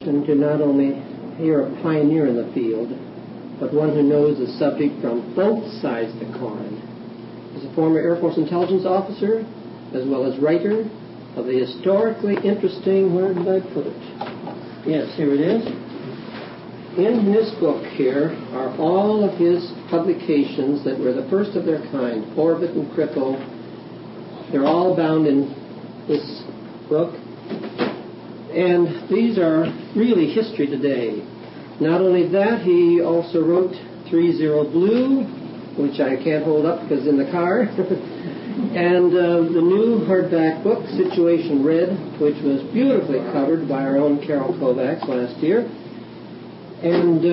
And to not only hear a pioneer in the field, but one who knows the subject from both sides of the coin. As a former Air Force intelligence officer, as well as writer of the historically interesting, where did I put it? Yes, here it is. In this book here are all of his publications that were the first of their kind, Orbit and Cripple. They're all bound in this book. And these are really history today. Not only that, he also wrote 30 Blue, which I can't hold up because it's in the car, and the new hardback book, Situation Red, which was beautifully covered by our own Carol Kovacs last year. And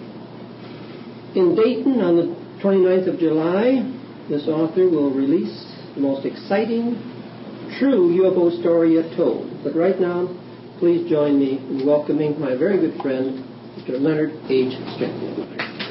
in Dayton on the 29th of July, this author will release the most exciting, true UFO story yet told. But right now, please join me in welcoming my very good friend, Mr. Leonard H. Stratton.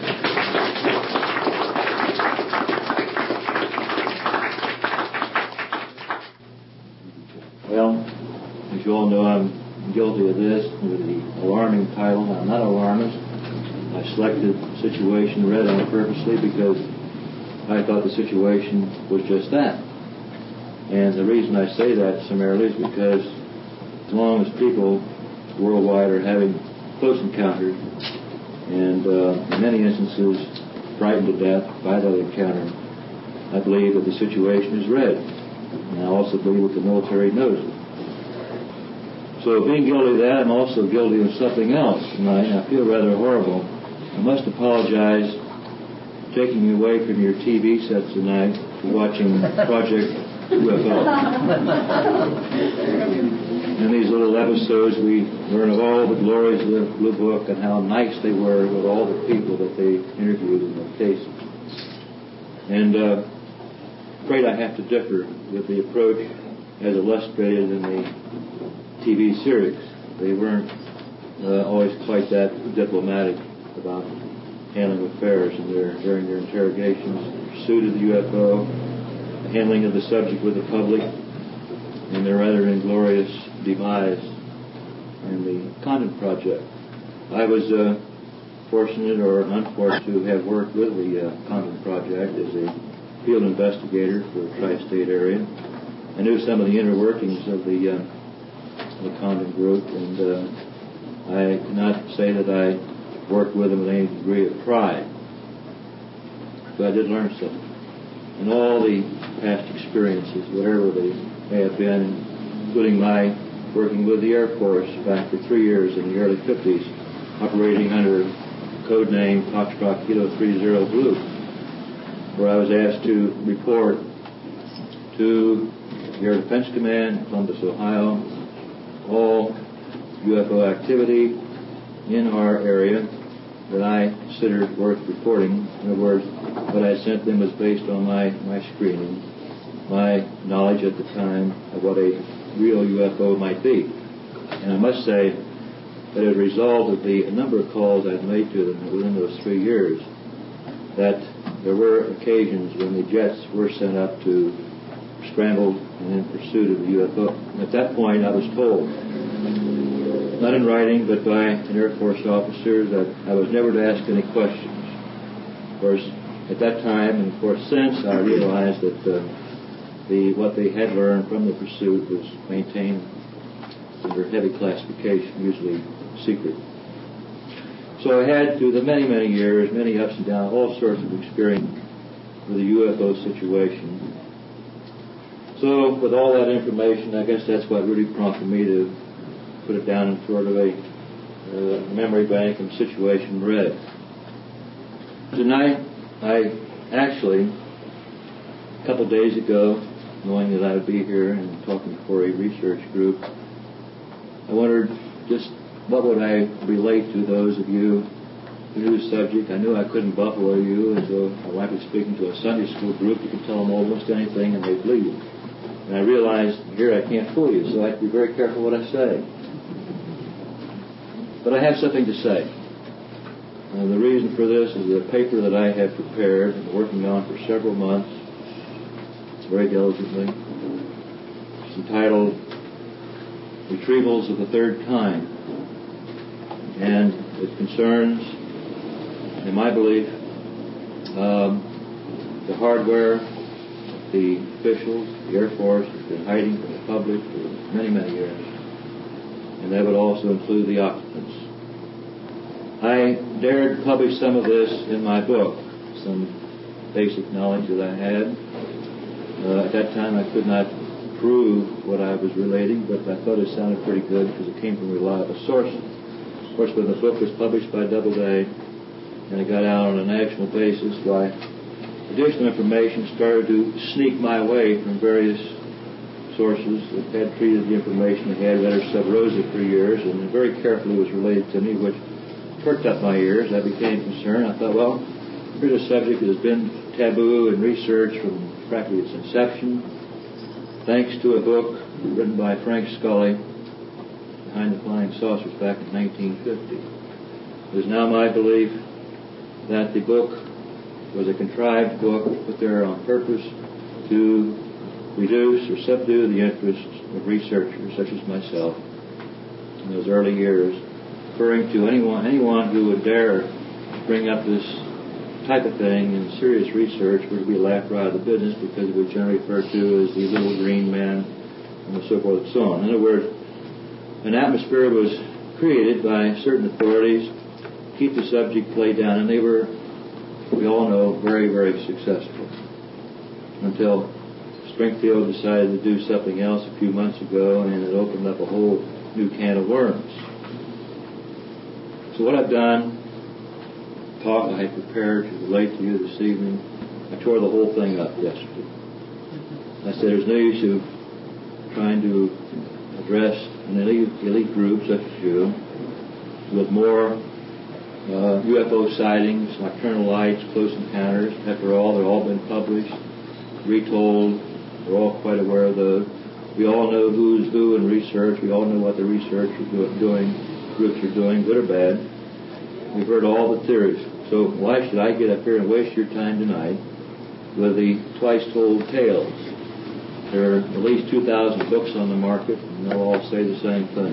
Well, as you all know, I'm guilty of this with the alarming title. I'm not alarmist. I selected Situation Red on it purposely because I thought the situation was just that. And the reason I say that summarily is because as long as people worldwide are having close encounters and in many instances frightened to death by that encounter, I believe that the situation is red. And I also believe that the military knows it. So being guilty of that, I'm also guilty of something else tonight. I feel rather horrible. I must apologize for taking you away from your TV sets tonight for watching Project UFO. In these little episodes, we learn of all the glories of the Blue Book and how nice they were with all the people that they interviewed in their cases. And afraid I have to differ with the approach as illustrated in the TV series. They weren't always quite that diplomatic about handling affairs during their interrogations, pursuit of the UFO, the handling of the subject with the public, and their rather inglorious demise in the Condon Project. I was fortunate or unfortunate to have worked with the Condon Project as a field investigator for the tri-state area. I knew some of the inner workings of the Condon group, and I cannot say that I worked with them with any degree of pride, but I did learn something. And all the past experiences, whatever they may have been, including my working with the Air Force back for 3 years in the early 50s, operating under code name Foxtrot Kilo 30 Blue, where I was asked to report to the Air Defense Command, Columbus, Ohio, all UFO activity in our area that I considered worth reporting. In other words, what I sent them was based on my screening, my knowledge at the time of what a real UFO might be. And I must say that as a result of the number of calls I've made to them within those 3 years, that there were occasions when the jets were sent up to scramble and in pursuit of the UFO. At that point, I was told, not in writing, but by an Air Force officer, that I was never to ask any questions. Of course, at that time, and of course since, I realized that what they had learned from the pursuit was maintained under heavy classification, usually secret. So I had, through the many, many years, many ups and downs, all sorts of experience with the UFO situation. So with all that information, I guess that's what really prompted me to put it down in sort of a memory bank and Situation Red. Tonight, I actually, a couple days ago, knowing that I would be here and talking for a research group, I wondered just what would I relate to those of you who knew the subject. I knew I couldn't buffalo you, and so I might be speaking to a Sunday school group. You could tell them almost anything and they'd believe you. And I realized here I can't fool you, so I have to be very careful what I say. But I have something to say. And the reason for this is a paper that I have prepared and working on for several months, very diligently. It's entitled Retrievals of the Third Kind. and it concerns, in my belief, the hardware the officials, the Air Force, has been hiding from the public for many, many years, and that would also include the occupants. I dared publish some of this in my book, some basic knowledge that I had. At that time, I could not prove what I was relating, but I thought it sounded pretty good because it came from reliable sources. Of course, when the book was published by Doubleday and it got out on a national basis, why additional information started to sneak my way from various sources that had treated the information they had read sub rosa for years, and it very carefully was related to me, which perked up my ears. I became concerned. I thought, well, here's a subject that has been taboo in research from practically its inception, thanks to a book written by Frank Scully, Behind the Flying Saucers, back in 1950. It is now my belief that the book was a contrived book put there on purpose to reduce or subdue the interest of researchers such as myself in those early years, referring to anyone who would dare bring up this type of thing in serious research would be laughed right out of the business, because it was generally referred to as the little green man and so forth and so on. In other words, an atmosphere was created by certain authorities to keep the subject played down, and they were, we all know, very, very successful. Until Springfield decided to do something else a few months ago, and it opened up a whole new can of worms. So what I've done, talk I had prepared to relate to you this evening, I tore the whole thing up yesterday. I said there's no use of trying to address an elite group such as you with more UFO sightings, nocturnal lights, close encounters. After all, they've all been published, retold. We're all quite aware of those. We all know who's who in research. We all know what the research groups are doing, good or bad. We've heard all the theories. So why should I get up here and waste your time tonight with the twice-told tales? There are at least 2,000 books on the market, and they'll all say the same thing.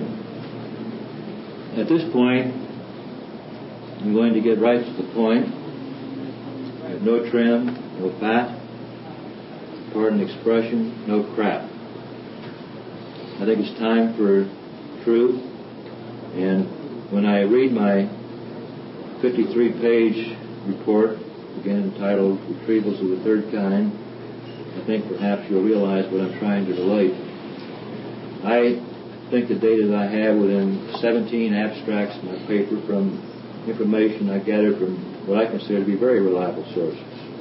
At this point, I'm going to get right to the point. I have no trim, no fat, pardon the expression, no crap. I think it's time for truth, and when I read my 53-page report, again entitled Retrievals of the Third Kind, I think perhaps you'll realize what I'm trying to relate. I think the data that I have within 17 abstracts in my paper from information I gathered from what I consider to be very reliable sources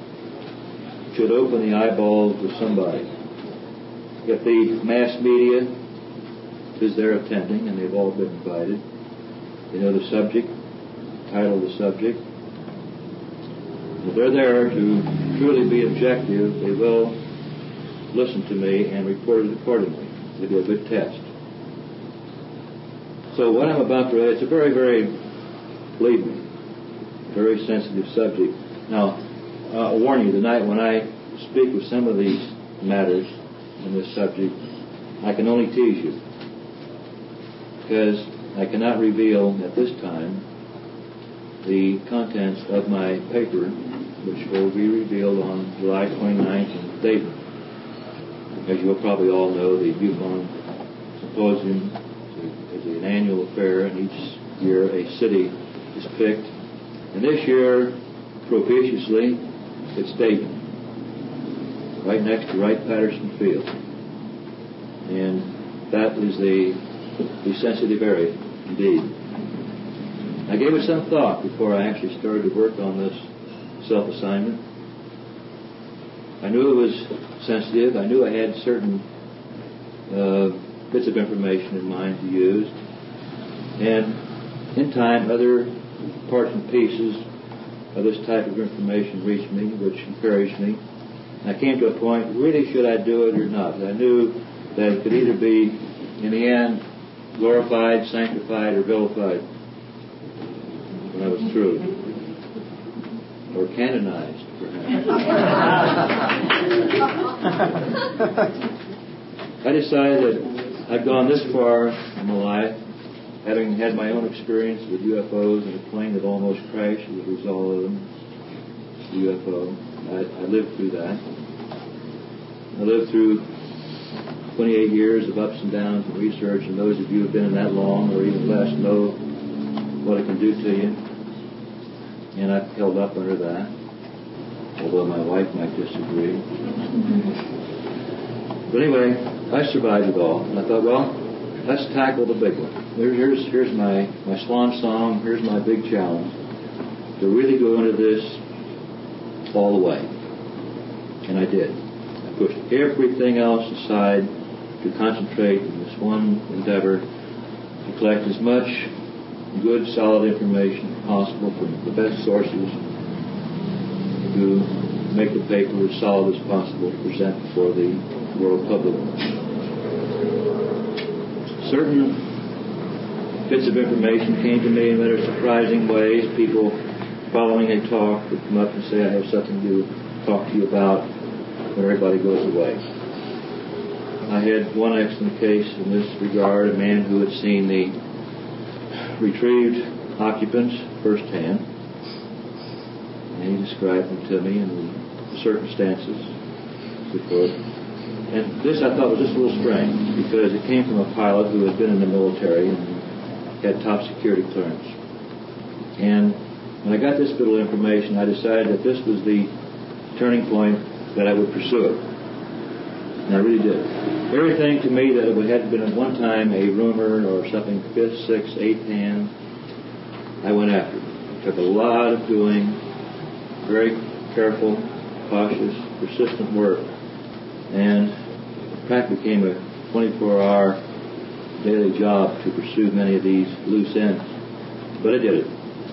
should open the eyeballs of somebody. If the mass media is there attending, and they've all been invited, they know the subject, title of the subject. If they're there to truly be objective, they will listen to me and report it accordingly. It'll be a good test. So what I'm about to relate, it's a very, very, believe me, very sensitive subject. Now, I'll warn you, tonight when I speak with some of these matters in this subject, I can only tease you, because I cannot reveal at this time the contents of my paper, which will be revealed on July 29th in Dayton. As you will probably all know, the MUFON Symposium is an annual affair, and each year a city is picked. And this year, propitiously, it's Dayton, right next to Wright-Patterson Field. And that is the sensitive area, indeed. I gave it some thought before I actually started to work on this self-assignment. I knew it was sensitive. I knew I had certain bits of information in mind to use. And in time, other parts and pieces of this type of information reached me, which encouraged me. I came to a point, really, should I do it or not? I knew that it could either be, in the end, glorified, sanctified, or vilified when I was through. Or canonized, perhaps. I decided that I'd gone this far in my life, having had my own experience with UFOs and a plane that almost crashed as a result of them. UFO. I lived through that. I lived through 28 years of ups and downs and research, and those of you who have been in that long or even less know what it can do to you. And I've held up under that, although my wife might disagree. But anyway, I survived it all. And I thought, well, let's tackle the big one. Here's my swan song. Here's my big challenge. To really go into this all the way. And I did. I pushed everything else aside to concentrate on this one endeavor to collect as much good, solid information as possible from the best sources to make the paper as solid as possible to present before the world public. Certain bits of information came to me in very surprising ways. People following a talk would come up and say, I have something to talk to you about when everybody goes away. I had one excellent case in this regard, a man who had seen the retrieved occupants firsthand, and he described them to me in the circumstances before. And this I thought was just a little strange because it came from a pilot who had been in the military and had top security clearance. And when I got this bit of information, I decided that this was the turning point that I would pursue it. And I really did. Everything to me that it had been at one time a rumor or something, fifth, sixth, eighth hand, I went after it. It took a lot of doing, very careful, cautious, persistent work, and it practically became a 24-hour daily job to pursue many of these loose ends. But I did it.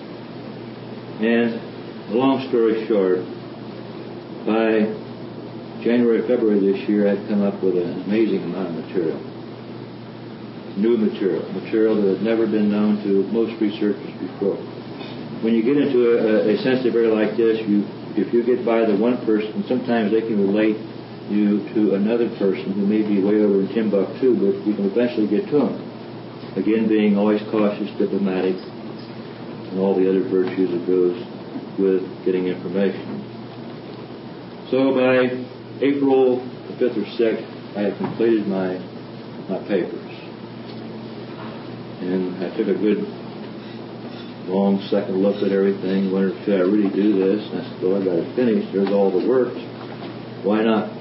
And a long story short, by January, February this year, I'd come up with an amazing amount of material. New material that had never been known to most researchers before. When you get into a sensitive area like this, if you get by the one person, sometimes they can relate you to another person who may be way over in Timbuktu, but you can eventually get to them. Again, being always cautious, diplomatic, and all the other virtues that goes with getting information. So by April the 5th or 6th, I had completed my papers. And I took a good, long second look at everything, wondered, should I really do this? And I said, well, I got it finished. There's all the works. Why not?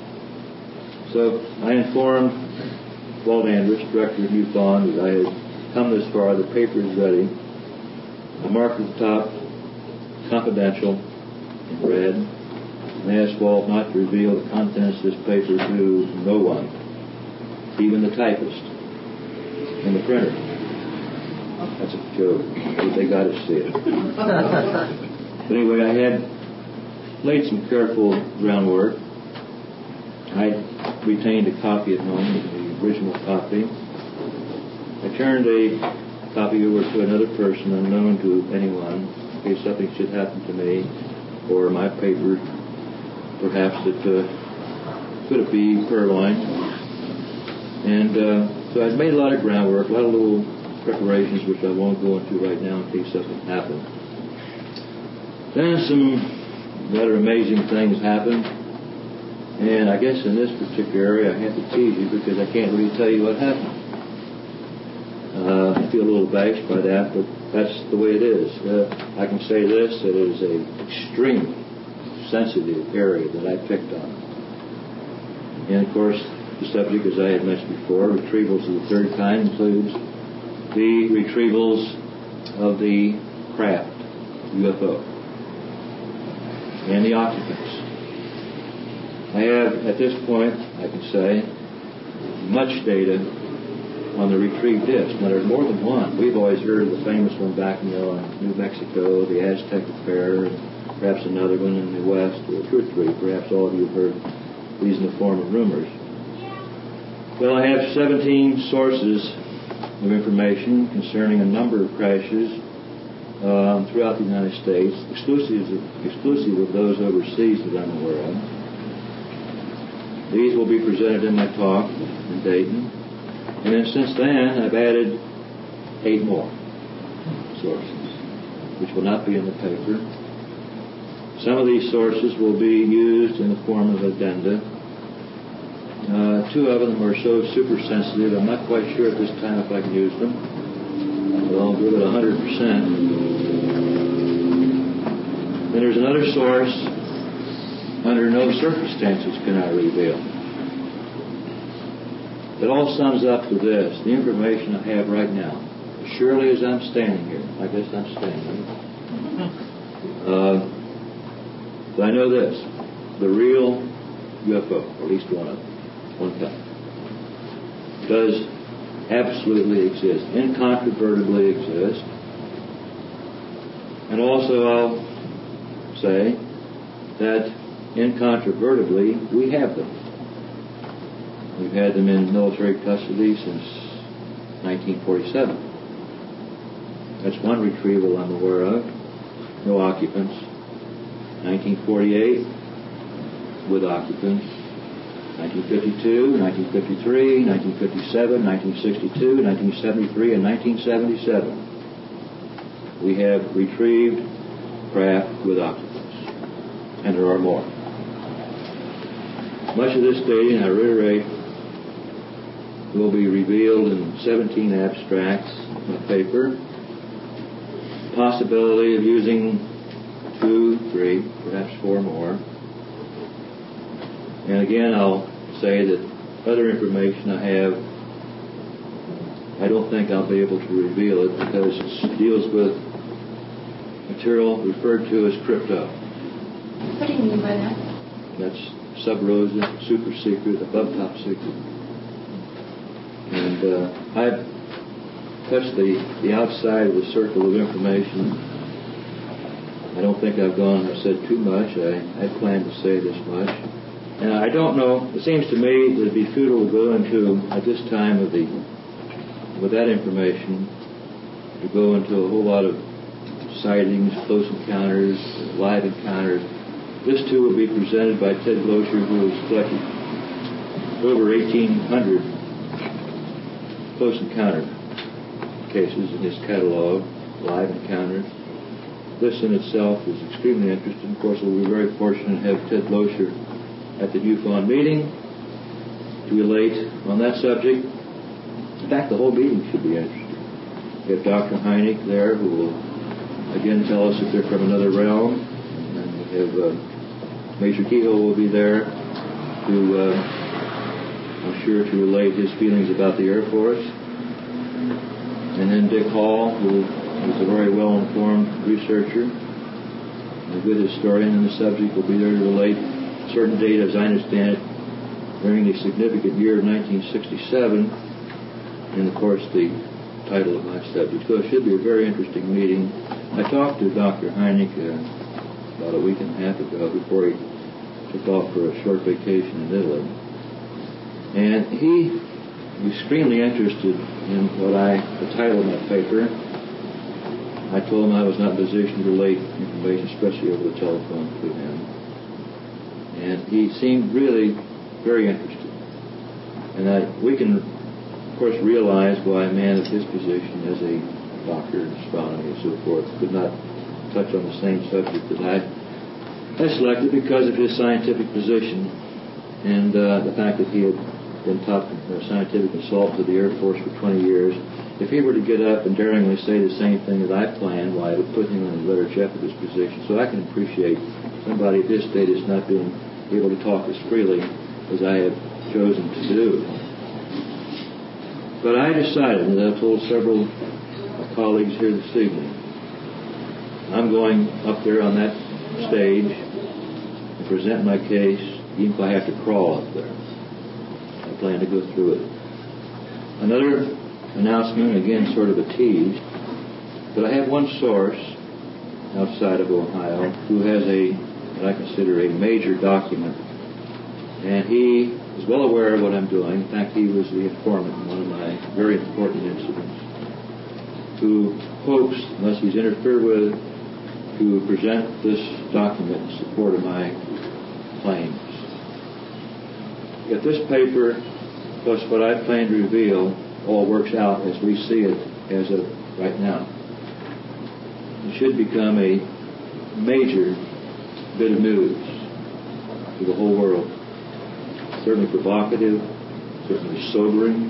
So I informed Walt Andrus, director of MUFON, that I had come this far. The paper is ready. I marked at the top, confidential, in red. And asked Walt not to reveal the contents of this paper to no one, even the typist and the printer. That's a joke. They got to see it. But anyway, I had laid some careful groundwork. I retained a copy at home, the original copy. I turned a copy over to another person unknown to anyone in case something should happen to me or my paper. Perhaps it could it be purloined. And so I'd made a lot of groundwork, a lot of little preparations, which I won't go into right now in case something happened. Then some rather amazing things happened. And I guess in this particular area I have to tease you because I can't really tell you what happened. I feel a little abashed by that, but that's the way it is. I can say this, that it is an extremely sensitive area that I picked on. And of course, the subject, as I had mentioned before, retrievals of the third kind includes the retrievals of the craft, UFO, and the occupants. I have, at this point, I can say, much data on the retrieved disc. Now, there's more than one. We've always heard of the famous one back in New Mexico, the Aztec affair, and perhaps another one in the West, or two or three. Perhaps all of you have heard these in the form of rumors. Well, I have 17 sources of information concerning a number of crashes throughout the United States, exclusive of those overseas that I'm aware of. These will be presented in my talk in Dayton. And then since then, I've added 8 more sources, which will not be in the paper. Some of these sources will be used in the form of addenda. 2 of them are so super sensitive, I'm not quite sure at this time if I can use them. But I'll give it 100%. Then there's another source, under no circumstances can I reveal. It all sums up to this, the information I have right now. Surely as I'm standing here, I guess I'm standing. But I know this, the real UFO, or at least one of them, one kind, does absolutely exist, incontrovertibly exist. And also I'll say that incontrovertibly we have them. We've had them in military custody since 1947. That's one retrieval I'm aware of. No occupants. 1948 with occupants. 1952, 1953, 1957, 1962, 1973, and 1977. We have retrieved craft with occupants. And there are more. Much of this dating, I reiterate, will be revealed in 17 abstracts of paper. Possibility of using 2, 3, perhaps 4 more. And again, I'll say that other information I have, I don't think I'll be able to reveal it because it deals with material referred to as crypto. What do you mean by that? That's sub rosa, super secret, above top secret. And I've touched the outside of the circle of information. I don't think I've said too much. I plan to say this much. And I don't know, it seems to me that it'd be futile to go into, at this time with that information, to go into a whole lot of sightings, close encounters, live encounters. This too will be presented by Ted Glosher, who has collected over 1,800 close encounter cases in his catalog, live encounters. This in itself is extremely interesting. Of course, we'll be very fortunate to have Ted Glosher at the MUFON meeting to relate on that subject. In fact, the whole meeting should be interesting. We have Dr. Hynek there who will again tell us that they're from another realm. And we have Major Kehoe will be there to, I'm sure, to relate his feelings about the Air Force. And then Dick Hall, who is a very well-informed researcher, a good historian in the subject, will be there to relate certain data, as I understand it, during the significant year of 1967, and of course the title of my subject. So it should be a very interesting meeting. I talked to Dr. Hynek about a week and a half ago before he took off for a short vacation in Italy. And he was extremely interested in the title of my paper. I told him I was not in a position to relate information, especially over the telephone, to him. And he seemed really very interested. And we can, of course, realize why a man of his position as a doctor in astronomy and so forth could not touch on the same subject that I selected because of his scientific position and the fact that he had been top scientific consultant to the Air Force for 20 years. If he were to get up and daringly say the same thing that I planned, why, it would put him in a better jeopardous position. So I can appreciate somebody at his status not being able to talk as freely as I have chosen to do. But I decided, and I've told several colleagues here this evening, I'm going up there on that stage and present my case, even if I have to crawl up there. I plan to go through it. Another announcement, again, sort of a tease, but I have one source outside of Ohio who has what I consider a major document, and he is well aware of what I'm doing. In fact, he was the informant in one of my very important incidents, who hopes, unless he's interfered with, to present this document in support of my claims. If this paper, plus what I plan to reveal, all works out as we see it as of right now. It should become a major bit of news to the whole world. Certainly provocative, certainly sobering.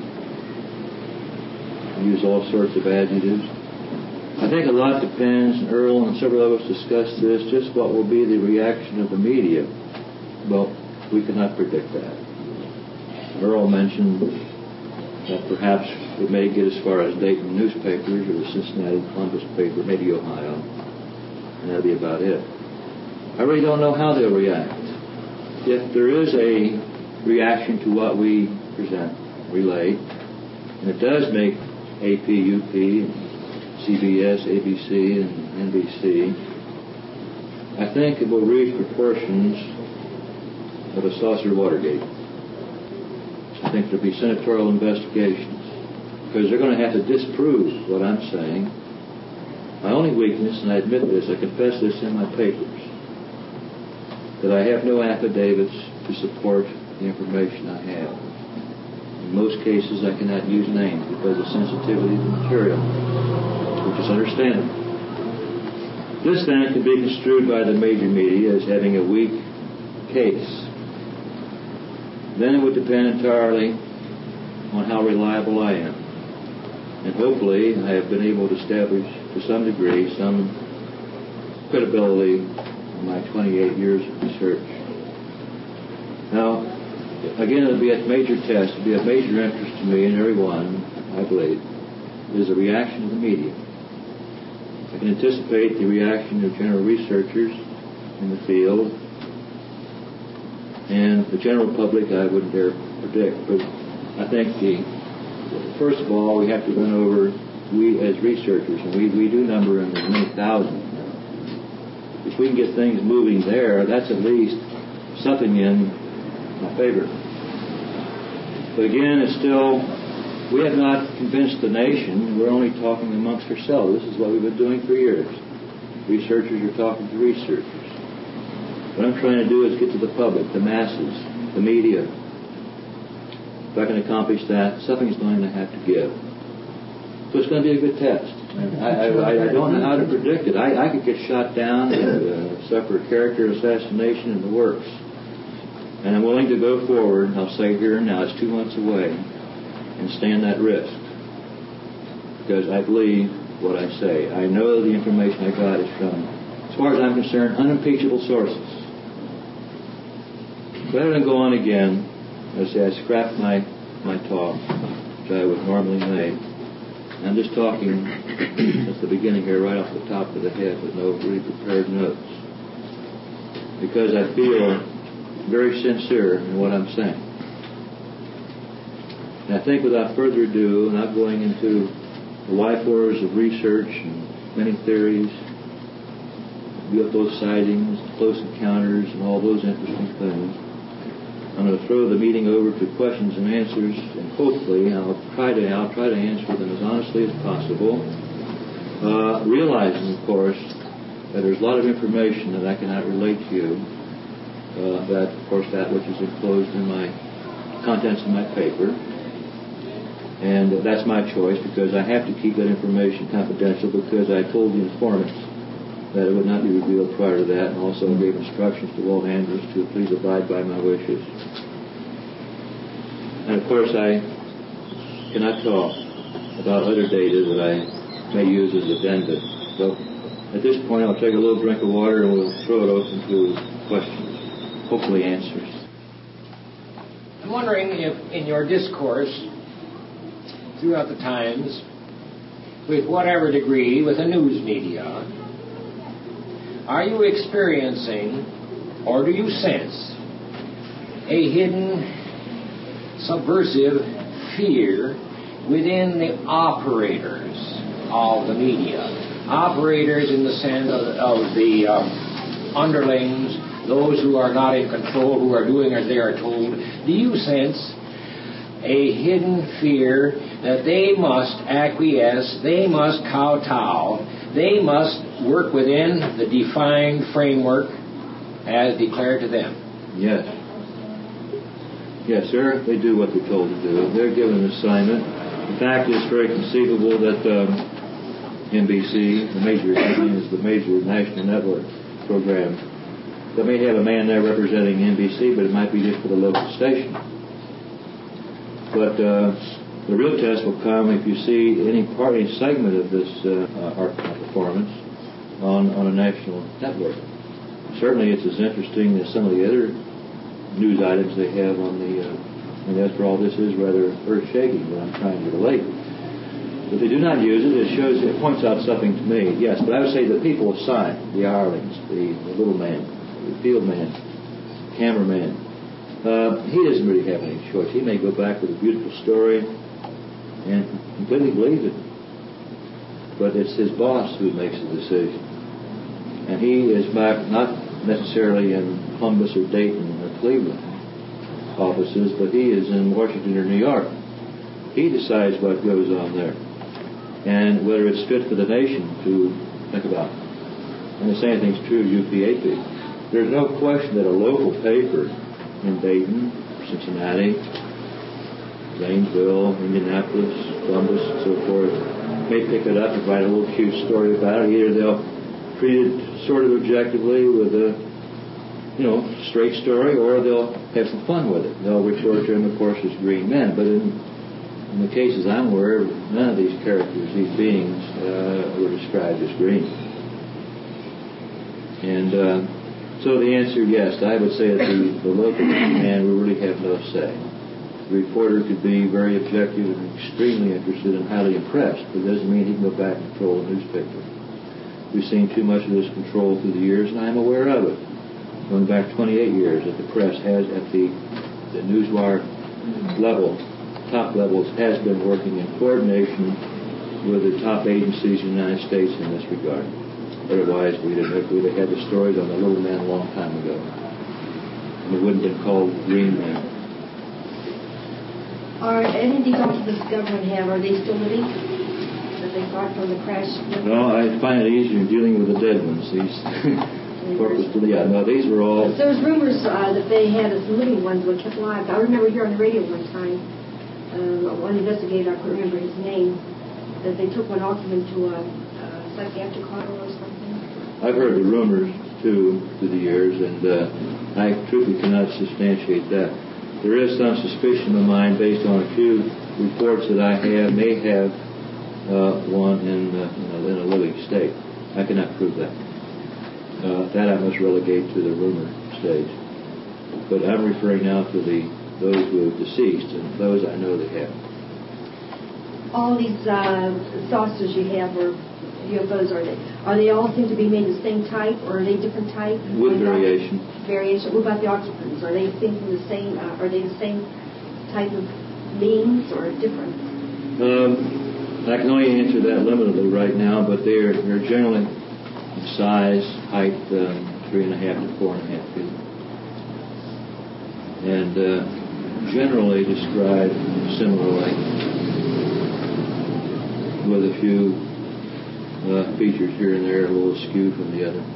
Use all sorts of adjectives. I think a lot depends, and Earl and several of us discussed this, just what will be the reaction of the media. Well, we cannot predict that. Earl mentioned that perhaps it may get as far as Dayton newspapers or the Cincinnati Columbus paper, maybe Ohio, and that'll be about it. I really don't know how they'll react. If there is a reaction to what we present, relay, and it does make AP, UP, CBS, ABC, and NBC, I think it will reach proportions of a saucer Watergate. I think there'll be senatorial investigations because they're going to have to disprove what I'm saying. My only weakness, and I admit this, I confess this in my papers, that I have no affidavits to support the information I have. In most cases, I cannot use names because of sensitivity to the material, which is understandable. This then can be construed by the major media as having a weak case. Then it would depend entirely on how reliable I am. And hopefully I have been able to establish to some degree some credibility in my 28 years of research. Now, again, it'll be a major test, it'll be of major interest to me and everyone, I believe, is the reaction of the media. I can anticipate the reaction of general researchers in the field, and the general public I wouldn't dare predict. But I think first of all, we have to run over, we as researchers, and we do number in the many thousands now. If we can get things moving there, that's at least something in my favor. But again, it's still, we have not convinced the nation. We're only talking amongst ourselves. This is what we've been doing for years. Researchers are talking to researchers. What I'm trying to do is get to the public, the masses, the media. If I can accomplish that, something's going to have to give. So it's going to be a good test. I don't know how to predict it. I could get shot down and suffer a character assassination in the works. And I'm willing to go forward, I'll say here and now, it's 2 months away, and stand that risk. Because I believe what I say. I know the information I got is from, as far as I'm concerned, unimpeachable sources. Rather than go on again, I say I scrapped my talk, which I would normally make. I'm just talking at the beginning here, right off the top of the head, with no really prepared notes. Because I feel very sincere in what I'm saying. And I think without further ado, not going into the life horrors of research and many theories, UFO sightings, close encounters, and all those interesting things, I'm going to throw the meeting over to questions and answers, and hopefully I'll try to answer them as honestly as possible, realizing, of course, that there's a lot of information that I cannot relate to you. That, of course, that which is enclosed in my contents of my paper, and that's my choice because I have to keep that information confidential because I told the informants that it would not be revealed prior to that, and also gave instructions to Walt Andrews to please abide by my wishes. And of course, I cannot talk about other data that I may use as addenda. So at this point, I'll take a little drink of water and we'll throw it open to questions, hopefully answers. I'm wondering if in your discourse throughout the times, with whatever degree, with the news media, are you experiencing, or do you sense, a hidden, subversive fear within the operators of the media? Operators in the sense of the underlings, those who are not in control, who are doing as they are told. Do you sense a hidden fear that they must acquiesce, they must kowtow, they must work within the defined framework as declared to them? Yes. Yes, sir. They do what they're told to do. They're given an assignment. In fact, it's very conceivable that NBC, the major national network program, they may have a man there representing NBC, but it might be just for the local station. But the real test will come if you see any segment of this art performance on a national network. Certainly it's as interesting as some of the other news items they have on the, and after all, this is rather earth-shaking what I'm trying to relate. If they do not use it, it points out something to me, yes, but I would say the people assigned, the hirelings, the little man, the field man, cameraman, he doesn't really have any choice. He may go back with a beautiful story and completely believe it, but it's his boss who makes the decision. And he is back not necessarily in Columbus or Dayton or Cleveland offices, but he is in Washington or New York. He decides what goes on there and whether it's fit for the nation to think about. And the same thing's true of UPAP. There's no question that a local paper in Dayton, Cincinnati, Zanesville, Indianapolis, Columbus, and so forth may pick it up and write a little cute story about it. Either they'll treat it sort of objectively with a straight story, or they'll have some fun with it. They'll refer to him, of course, as green men. But in the cases I'm aware of, none of these characters, these beings, were described as green. And so the answer, yes, I would say that the local man will really have no say. The reporter could be very objective and extremely interested and highly impressed, but it doesn't mean he can go back and control the newspaper. We've seen too much of this control through the years, and I'm aware of it. Going back 28 years, that the press has, at the newswire level, top levels, has been working in coordination with the top agencies in the United States in this regard. Otherwise, we'd have had the stories on the little man a long time ago. And it wouldn't have been called green men. Are any of these documents the government have, are they still living? That they got from the crash? No, I find it easier dealing with the dead ones. These these were all... There was rumors that they had some living ones that kept alive. I remember here on the radio one time, one investigator, I couldn't remember his name, that they took one document to a psychiatric hospital or something. I've heard the rumors, too, through the years, and I truly cannot substantiate that. There is some suspicion of mine based on a few reports that I may have one in a living state. I cannot prove that. That I must relegate to the rumor stage. But I'm referring now to those who have deceased, and those I know they have. All these saucers you have, or UFOs, are they all seem to be made the same type, or are they different type? With variation. Variation. What about the occupants? Are they thinking the same? Are they the same type of beings, or different? I can only answer that limitedly right now, but they're generally size, height, 3.5 to 4.5 feet, and generally described similarly, with a few features here and there a little askew from the other.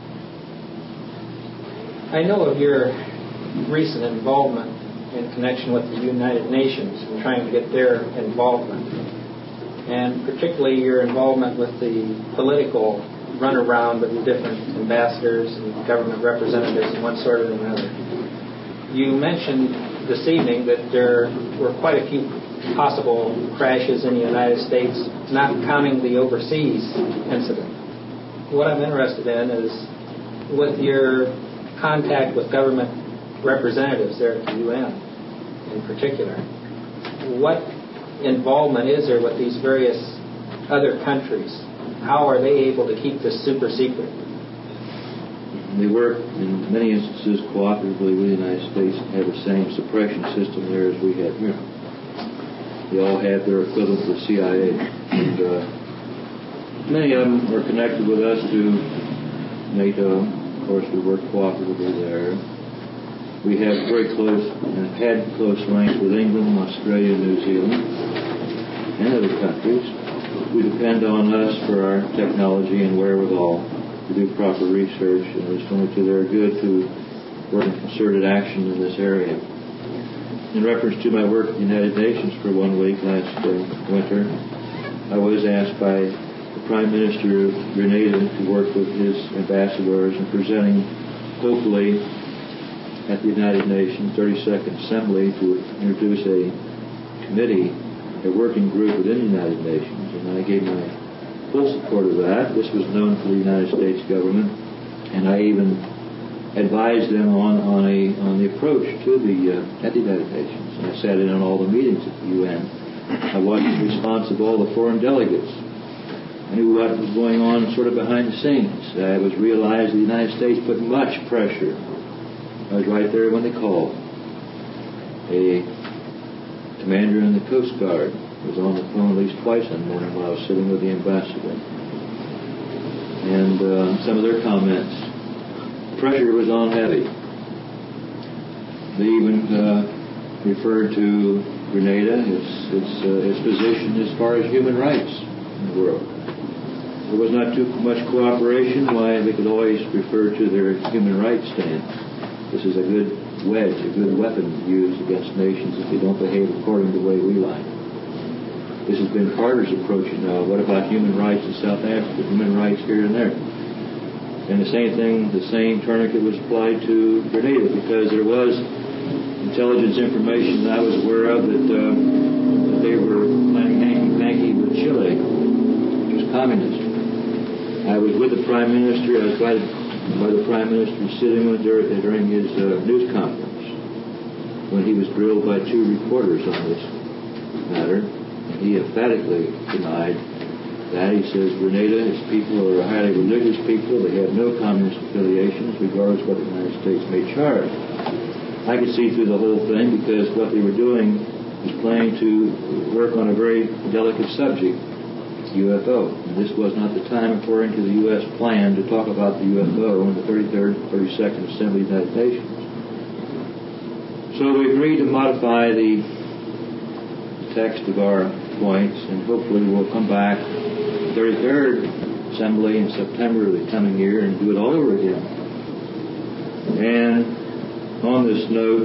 I know of your recent involvement in connection with the United Nations and trying to get their involvement, and particularly your involvement with the political runaround with the different ambassadors and government representatives in one sort or another. You mentioned this evening that there were quite a few possible crashes in the United States, not counting the overseas incident. What I'm interested in is, with your contact with government representatives there at the UN in particular, what involvement is there with these various other countries? How are they able to keep this super secret? They work, in many instances, cooperatively with the United States and have the same suppression system there as we have here. They all have their equivalent of the CIA. And many of them are connected with us through NATO. Of course, we work cooperatively there. We have very close, and have had close links with England, Australia, New Zealand, and other countries. We depend on us for our technology and wherewithal to do proper research, and it's only to their good to work in concerted action in this area. in reference to my work at the United Nations for 1 week last winter, I was asked by the Prime Minister of Grenada to work with his ambassadors in presenting, hopefully, at the United Nations 32nd Assembly to introduce a committee, a working group within the United Nations. And I gave my full support of that. This was known to the United States government, and I even advised them on the approach to at the United Nations. And I sat in on all the meetings at the UN. I watched the response of all the foreign delegates. I knew what was going on sort of behind the scenes. I was realized the United States put much pressure. I was right there when they called. A commander in the Coast Guard was on the phone at least twice in the morning while I was sitting with the ambassador. And some of their comments, pressure was on heavy. They even referred to Grenada, its position as far as human rights in the world. There was not too much cooperation. Why, they could always refer to their human rights stand. This is a good wedge, a good weapon used against nations if they don't behave according to the way we like. This has been Carter's approach, What about human rights in South Africa, human rights here and there? And the same thing, the same tourniquet was applied to Grenada, because there was intelligence information that I was aware of that they were planning hanky-panky with Chile, which was communist. I was with the Prime Minister. I was invited by the Prime Minister sitting with during his news conference when he was grilled by 2 reporters on this matter. He emphatically denied that. He says Grenada, its people are a highly religious people. They have no communist affiliations, regardless of what the United States may charge. I could see through the whole thing because what they were doing was planning to work on a very delicate subject, UFO. And this was not the time, according to the U.S. plan, to talk about the UFO in the 33rd, 32nd Assembly of the United Nations. So we agreed to modify the text of our points, and hopefully we'll come back to the 33rd Assembly in September of the coming year and do it all over again. And on this note,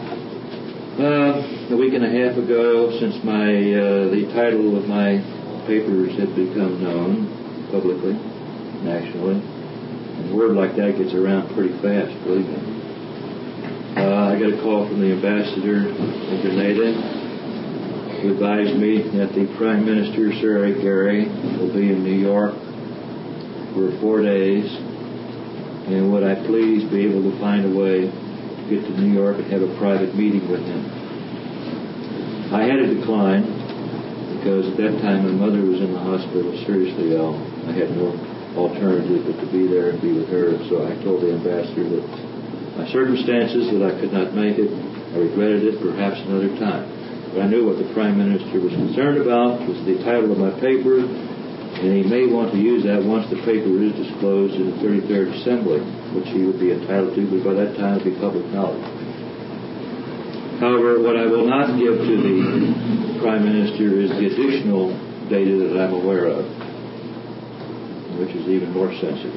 a week and a half ago, since the title of my papers had become known publicly, nationally, and word like that gets around pretty fast, believe me. I got a call from the ambassador of Grenada, who advised me that the Prime Minister, Sir Eric Gary, will be in New York for 4 days, and would I please be able to find a way to get to New York and have a private meeting with him. I had to decline because at that time my mother was in the hospital seriously ill. I had no alternative but to be there and be with her, so I told the ambassador that my circumstances, that I could not make it. I regretted it, perhaps another time. But I knew what the Prime Minister was concerned about was the title of my paper, and he may want to use that once the paper is disclosed in the 33rd Assembly, which he would be entitled to, but by that time it would be public knowledge. However, what I will not give to the Prime Minister is the additional data that I'm aware of, which is even more sensitive.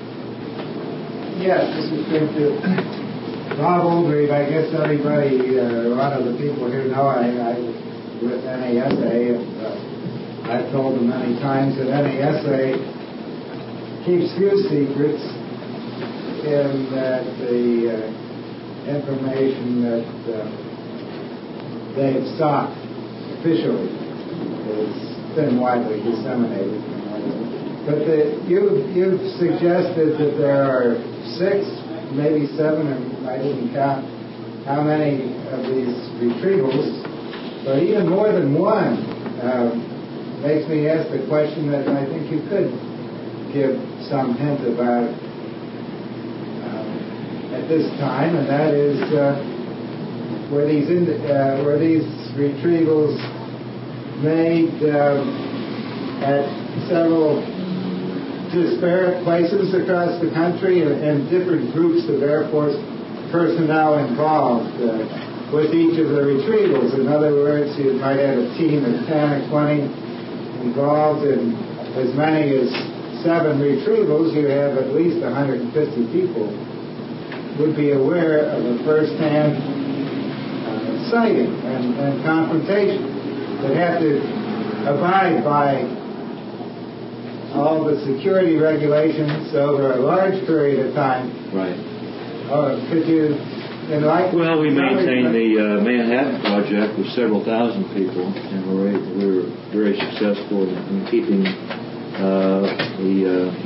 Yes, this is going to Bob Oldreeve. I guess everybody, a lot of the people here know I with NASA. I've told them many times that NASA keeps few secrets, in that the information that they've sought officially has been widely disseminated. But you've suggested that there are 6, maybe 7, and I didn't count how many of these retrievals, but even more than one makes me ask the question that I think you could give some hint about at this time, and that is were these retrievals made at several disparate places across the country and different groups of Air Force personnel involved with each of the retrievals? In other words, you might have a team of 10 or 20 involved in as many as 7 retrievals. You have at least 150 people would be aware of a first-hand sighting and confrontation, that have to abide by all the security regulations over a large period of time. Right. Could you enlighten? Well, we maintained the Manhattan Project with several thousand people, and we were very successful in keeping the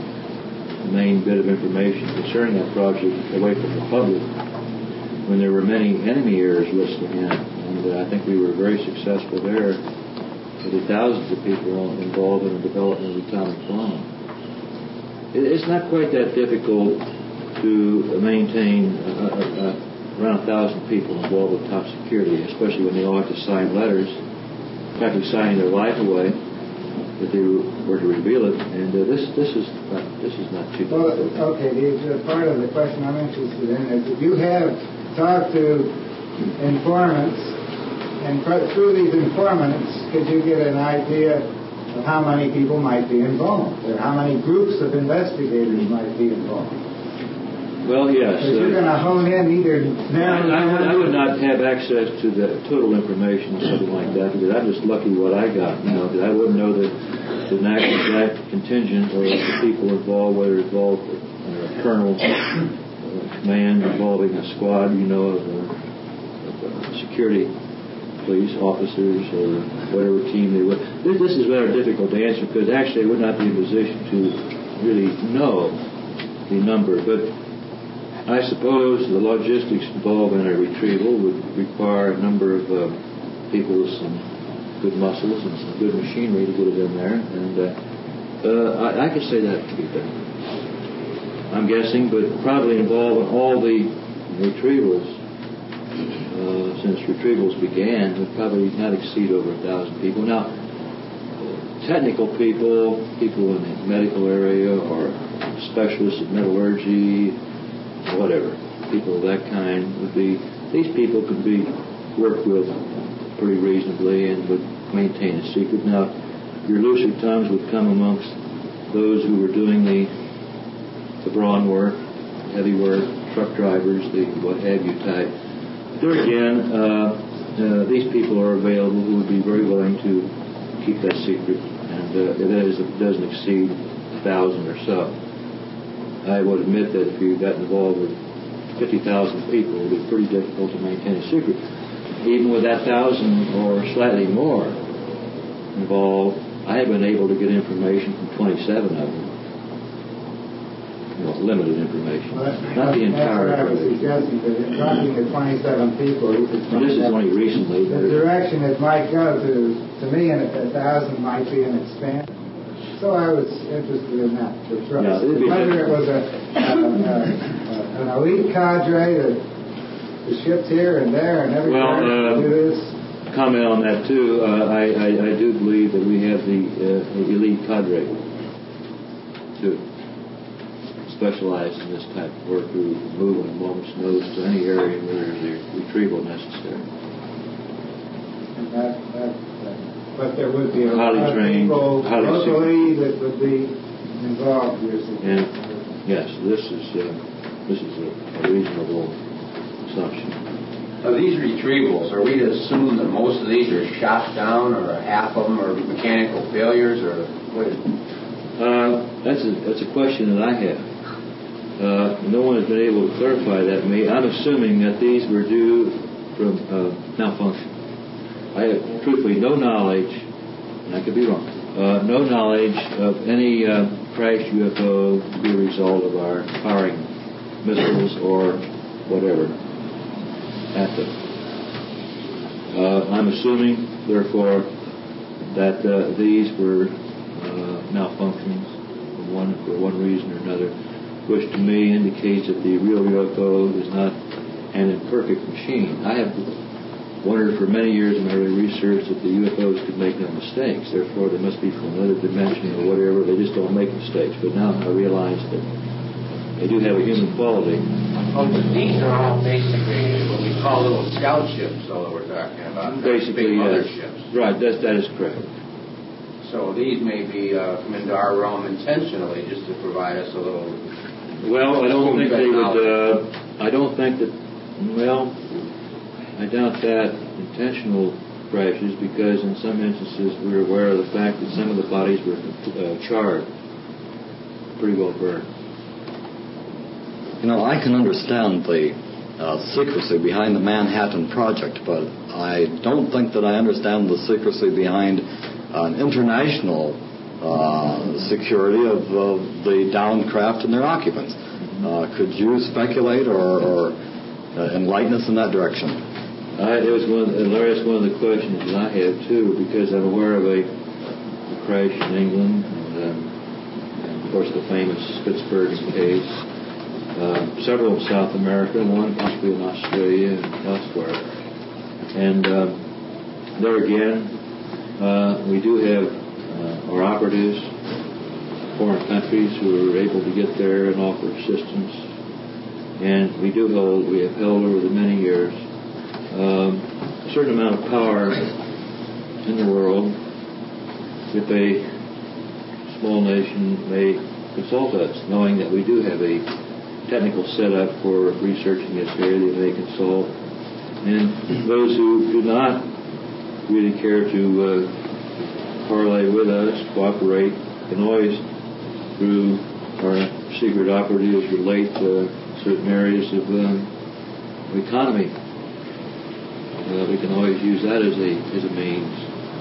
main bit of information concerning that project away from the public when there were many enemy areas listening in. And I think we were very successful there with the thousands of people involved in the development of the atomic bomb. It's not quite that difficult to maintain around 1,000 people involved with top security, especially when they all have to sign letters, practically signing their life away that they were to reveal it. And this is not too difficult. Well, okay. The part of the question I'm interested in is if you have talked to informants, and through these informants, could you get an idea of how many people might be involved, or how many groups of investigators might be involved? Well, yes. Because you're going to hone in either now. I would not have access to the total information or something like that, because I'm just lucky what I got. I wouldn't know the exact contingent or the people involved, whether involved a colonel, command involving a squad, of security police officers or whatever team they were. This is rather difficult to answer, because actually I would not be in a position to really know the number. But I suppose the logistics involved in a retrieval would require a number of people with some good muscles and some good machinery to get it in there. And I could say that could be done. I'm guessing, but probably involve all the retrievals since retrievals began would probably not exceed over 1,000 people. Now, technical people in the medical area or specialists in metallurgy, whatever, people of that kind would be. These people could be worked with pretty reasonably and would maintain a secret. Now, your looser tongues would come amongst those who were doing the brawn work, heavy work, truck drivers, the what have you type. There again, these people are available who would be very willing to keep that secret, and that is, if it doesn't exceed 1,000 or so. I would admit that if you got involved with 50,000 people, it would be pretty difficult to maintain a secret. Even with that 1,000 or slightly more involved, I have been able to get information from 27 of them. Limited information, not the entire information. That's what I was suggesting, that in talking to 27 people, you could find this is only recently. The direction it might go to me, and 1,000 might be an expansion. So I was interested in that. Whether it was an elite cadre that shipped here and there and everywhere to do this. Comment on that too. I do believe that we have the elite cadre too, specialized in this type of work, who move on a moment's notice to any area where there's a retrieval necessary. But there would be a highly lot of trained, people locally that would be involved. Yes, this is a reasonable assumption. Of these retrievals, are we to assume that most of these are shot down, or half of them are mechanical failures, or what is it? That's a question that I have. No one has been able to clarify that to me. I'm assuming that these were due from malfunction. I have, truthfully, no knowledge, and I could be wrong, no knowledge of any crashed UFO to be a result of our firing missiles or whatever at them. I'm assuming, therefore, that these were malfunctions for one reason or another, which to me indicates that the real UFO is not an imperfect machine. I have wondered for many years in my early research that the UFOs could make no mistakes. Therefore, they must be from another dimension or whatever. They just don't make mistakes. But now I realize that they do have a human quality. Oh, but these are all basically what we call little scout ships, so that we're talking about. Basically, big yes. motherships. Right, that is correct. So these may be come into our realm intentionally just to provide us a little. Well, I don't think they would. I don't think that. Well, I doubt that intentional crashes, because in some instances we're aware of the fact that some of the bodies were charred, pretty well burned. You know, I can understand the secrecy behind the Manhattan Project, but I don't think that I understand the secrecy behind an international security of the downed craft and their occupants. Could you speculate or enlighten us in that direction? Larry, it's one of the questions that I have too, because I'm aware of a crash in England, and of course the famous Spitsbergen case, several in South America, one possibly in Australia and elsewhere. And there again, we do have our operatives, foreign countries, who are able to get there and offer assistance. And we have held over the many years a certain amount of power in the world if a small nation may consult us, knowing that we do have a technical setup for researching this area that they consult. And those who do not really care to parlay with us, cooperate, can always, through our secret operatives, relate certain areas of economy. We can always use that as a means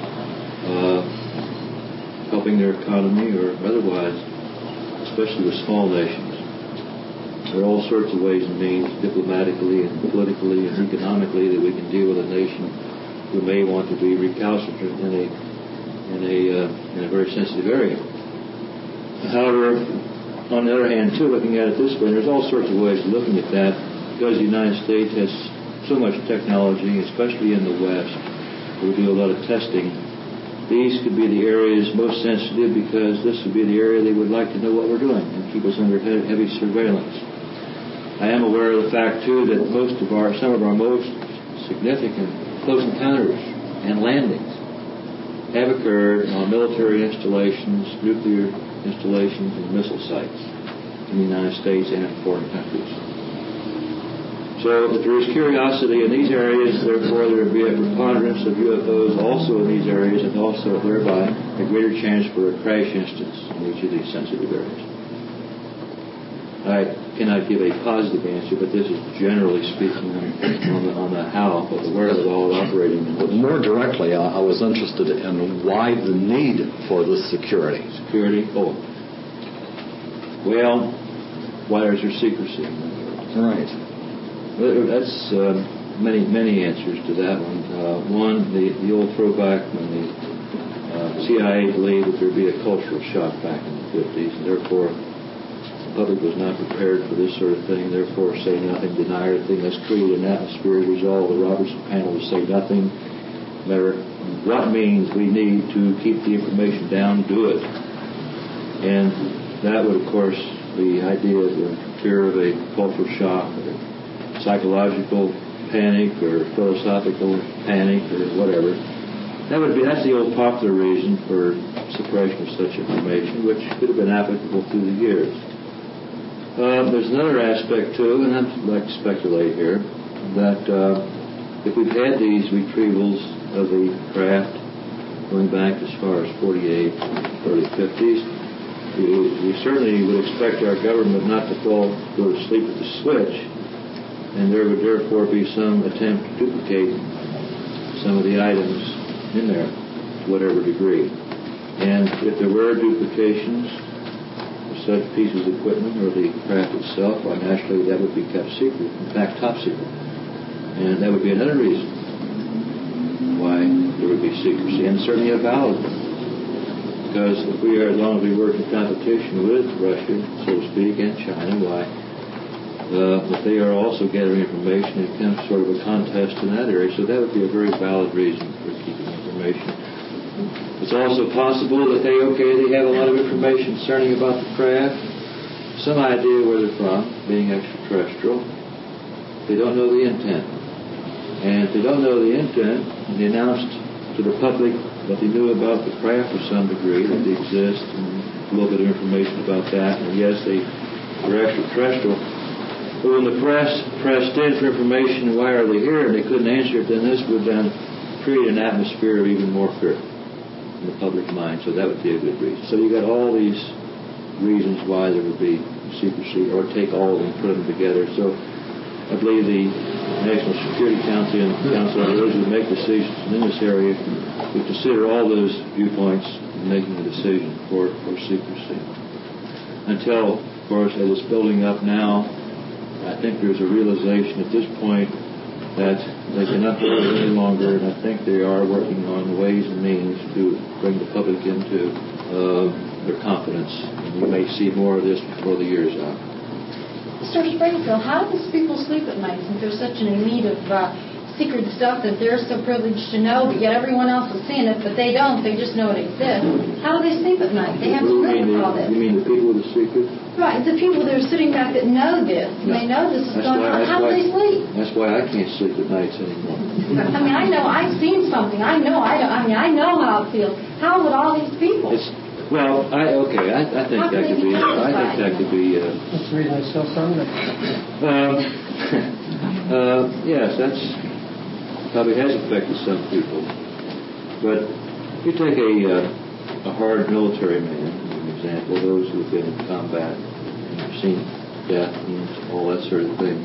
of helping their economy or otherwise, especially with small nations. There are all sorts of ways and means, diplomatically and politically and economically, that we can deal with a nation who may want to be recalcitrant in a very sensitive area. However, on the other hand, too, looking at it this way, there's all sorts of ways of looking at that, because the United States has so much technology, especially in the West, where we do a lot of testing. These could be the areas most sensitive, because this would be the area they would like to know what we're doing and keep us under heavy surveillance. I am aware of the fact, too, that some of our most significant close encounters and landings have occurred on military installations, nuclear installations, and missile sites in the United States and in foreign countries. So if there is curiosity in these areas, therefore there will be a preponderance of UFOs also in these areas, and also thereby a greater chance for a crash instance in each of these sensitive areas. I cannot give a positive answer, but this is generally speaking on the how, but the wherewithal of operating. But more directly, I was interested in why the need for this security. Security? Oh. Well, why is there secrecy? Right. That's many answers to that one. One, the old throwback when the CIA believed that there would be a cultural shock back in the 50s, and therefore the public was not prepared for this sort of thing. Therefore, say nothing, deny everything. Let's create an atmosphere. Resolve the Robertson panel to say nothing. No matter what means we need to keep the information down, do it. And that would, of course, the idea of the fear of a cultural shock, or psychological panic, or philosophical panic, or whatever. That's the old popular reason for suppression of such information, which could have been applicable through the years. There's another aspect too, and I'd like to speculate here, that if we've had these retrievals of the craft going back as far as 48, early 50s, we certainly would expect our government not to go to sleep at the switch, and there would therefore be some attempt to duplicate some of the items in there to whatever degree. And if there were duplications of such pieces of equipment or the craft itself, why naturally that would be kept secret, in fact top secret. And that would be another reason why there would be secrecy, and certainly a valid one. Because if we are, as long as we work in competition with Russia, so to speak, and China, why if they are also gathering information, it becomes sort of a contest in that area. So that would be a very valid reason for keeping information. It's also possible that they have a lot of information concerning about the craft, some idea where they're from, being extraterrestrial. They don't know the intent. And if they don't know the intent, and they announced to the public what they knew about the craft to some degree, that they exist, and a little bit of information about that, and yes, they're extraterrestrial, But when the press pressed in for information, why are they here, and they couldn't answer it, then this would then create an atmosphere of even more fear in the public mind. So that would be a good reason. So you got all these reasons why there would be secrecy, or take all of them, put them together. So I believe the National Security Council and Council of those who make decisions in this area would consider all those viewpoints in making a decision for secrecy. Until, of course, as it's building up now, I think there's a realization at this point that they cannot do it any longer, and I think they are working on ways and means to bring the public into their confidence. And we may see more of this before the year's out. Mr. Springfield, how does people sleep at night since they're such in need of secret stuff that they're so privileged to know, but yet everyone else is seeing it, but they don't. They just know it exists. How do they sleep at night? They have to live with all this. You mean the people with the secret? Right, the people that are sitting back that know this, and they know this is going on. How do they sleep? That's why I can't sleep at nights anymore. I mean, I know, I've seen something. I know how it feels. How would all these people? I think that could be. That's the reason I still some of it. Yes, that's probably has affected some people. But if you take a hard military man, as an example, those who have been in combat and have seen death and all that sort of thing,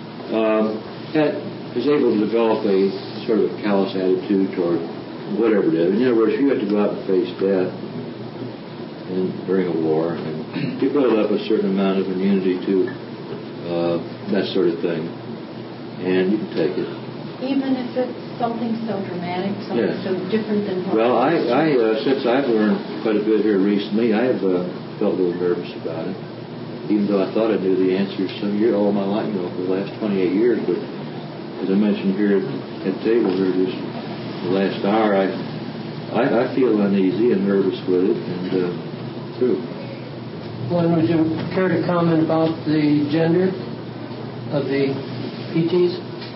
that is able to develop a sort of a callous attitude toward whatever it is. In other words, you have to go out and face death during a war, and you build up a certain amount of immunity to that sort of thing, and you can take it. Even if it's something so dramatic, something so different than what... Well, I since I've learned quite a bit here recently, I have felt a little nervous about it, even though I thought I knew the answers all my life, for the last 28 years. But as I mentioned here at the table here just the last hour, I feel uneasy and nervous with it, and true. Well, would you care to comment about the gender of the PTs,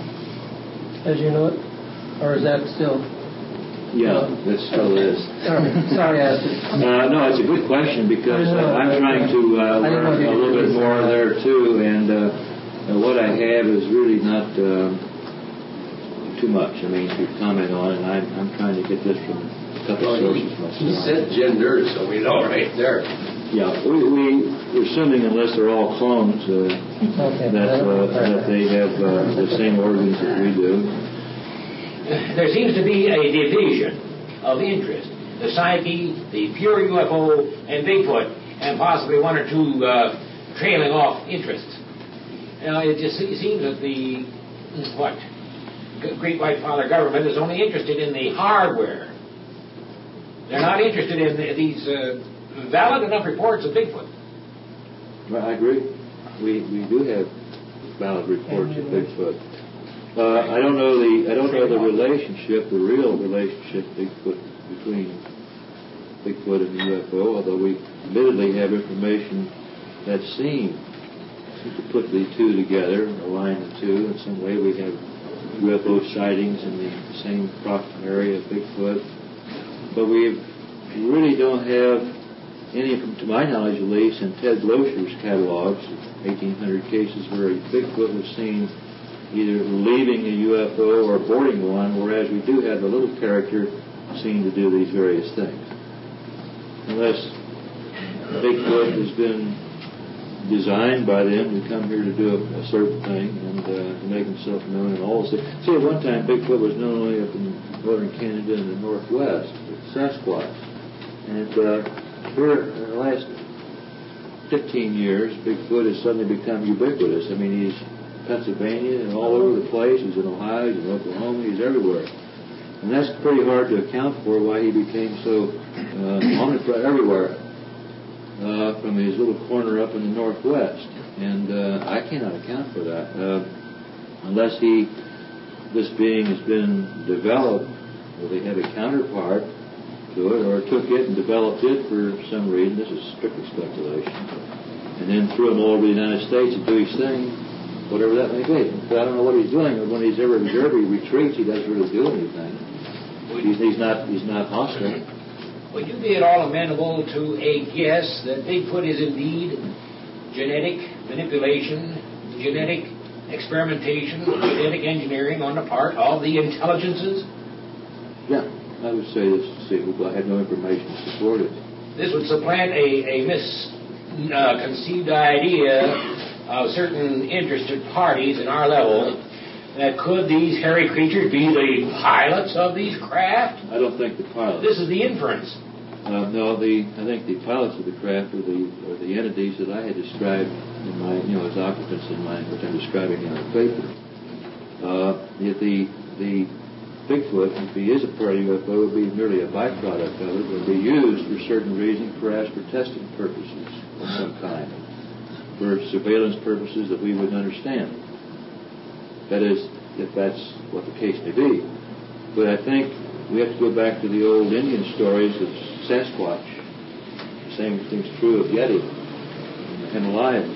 as you know it? Or is that still... Yeah, that still is. Sorry I asked it. No, it's a good question, because I'm trying to learn a little bit more there, too, and what I have is really not too much, to comment on, and I'm trying to get this from a couple of sources myself. You said gender, so we know right there. Yeah, we're assuming, unless they're all clones, that they have the same organs that we do. There seems to be a division of interest. The Psyche, the pure UFO, and Bigfoot, and possibly one or two trailing off interests. It just seems that the Great White Father government is only interested in the hardware. They're not interested in these valid enough reports of Bigfoot. Well, I agree. We do have valid reports of Bigfoot. I don't know the relationship, the real relationship between Bigfoot and UFO, although we admittedly have information that seems to put the two together, align the two. In some way, we have UFO sightings in the same approximate area of Bigfoot, but we really don't have any, to my knowledge at least, in Ted Glosher's catalogs, 1,800 cases where Bigfoot was seen either leaving a UFO or boarding one, whereas we do have the little character seen to do these various things. Unless Bigfoot has been designed by them to come here to do a certain thing and to make himself known in all the... See, at one time Bigfoot was known only up in northern Canada and the northwest, Sasquatch. And here in the last 15 years, Bigfoot has suddenly become ubiquitous. He's Pennsylvania and all over the place. He's in Ohio, he's in Oklahoma, he's everywhere. And that's pretty hard to account for why he became so omnipresent everywhere from his little corner up in the northwest. And I cannot account for that. Unless this being has been developed, or they have a counterpart to it, or took it and developed it for some reason. This is strictly speculation. And then threw him all over the United States to do his thing, whatever that may be. But I don't know what he's doing. When he's ever observed, he retreats. He doesn't really do anything. He's not hostile. Would you be at all amenable to a guess that Bigfoot is indeed genetic manipulation genetic experimentation, genetic engineering on the part of the intelligences? Yeah, I would say this. I had no information to support it. This would supplant a misconceived idea of certain interested parties in our level that could these hairy creatures be the pilots of these craft? I don't think the pilots. This is the inference. No, I think the pilots of the craft are the entities that I had described in my, as occupants in my, which I'm describing in the paper. The Bigfoot, if he is a part of UFO, would be merely a byproduct of it. It would be used for certain reasons, perhaps for testing purposes of some kind, for surveillance purposes that we wouldn't understand. That is, if that's what the case may be. But I think we have to go back to the old Indian stories of Sasquatch. The same thing's true of Yeti and the Himalayas.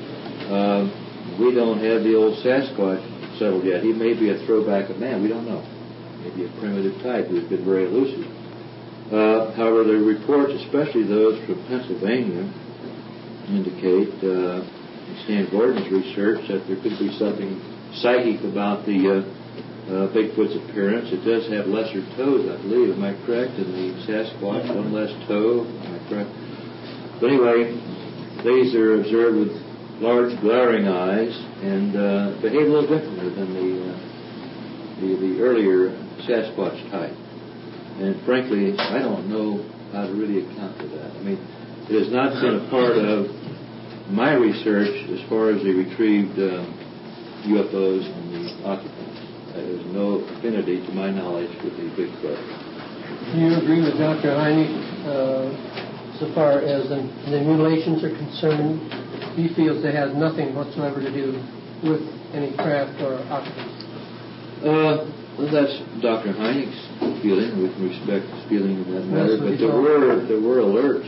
We don't have the old Sasquatch settled yet. He may be a throwback of man. We don't know. Maybe a primitive type who's been very elusive. However, the reports, especially those from Pennsylvania, indicate, Stan Gordon's research, that there could be something psychic about the Bigfoot's appearance. It does have lesser toes, I believe. Am I correct? In the Sasquatch, one less toe. Am I correct? But anyway, these are observed with large, glaring eyes and behave a little differently than the earlier Sasquatch type. And frankly, I don't know how to really account for that. I mean, it has not been a part of my research as far as the retrieved UFOs and the occupants. There's no affinity, to my knowledge, with the Bigfoot. Do you agree with Dr. Heineck so far as the mutilations are concerned? He feels they have nothing whatsoever to do with any craft or occupants. Well, that's Dr. Heineck's feeling. We can respect his feeling in that matter. But there were alerts,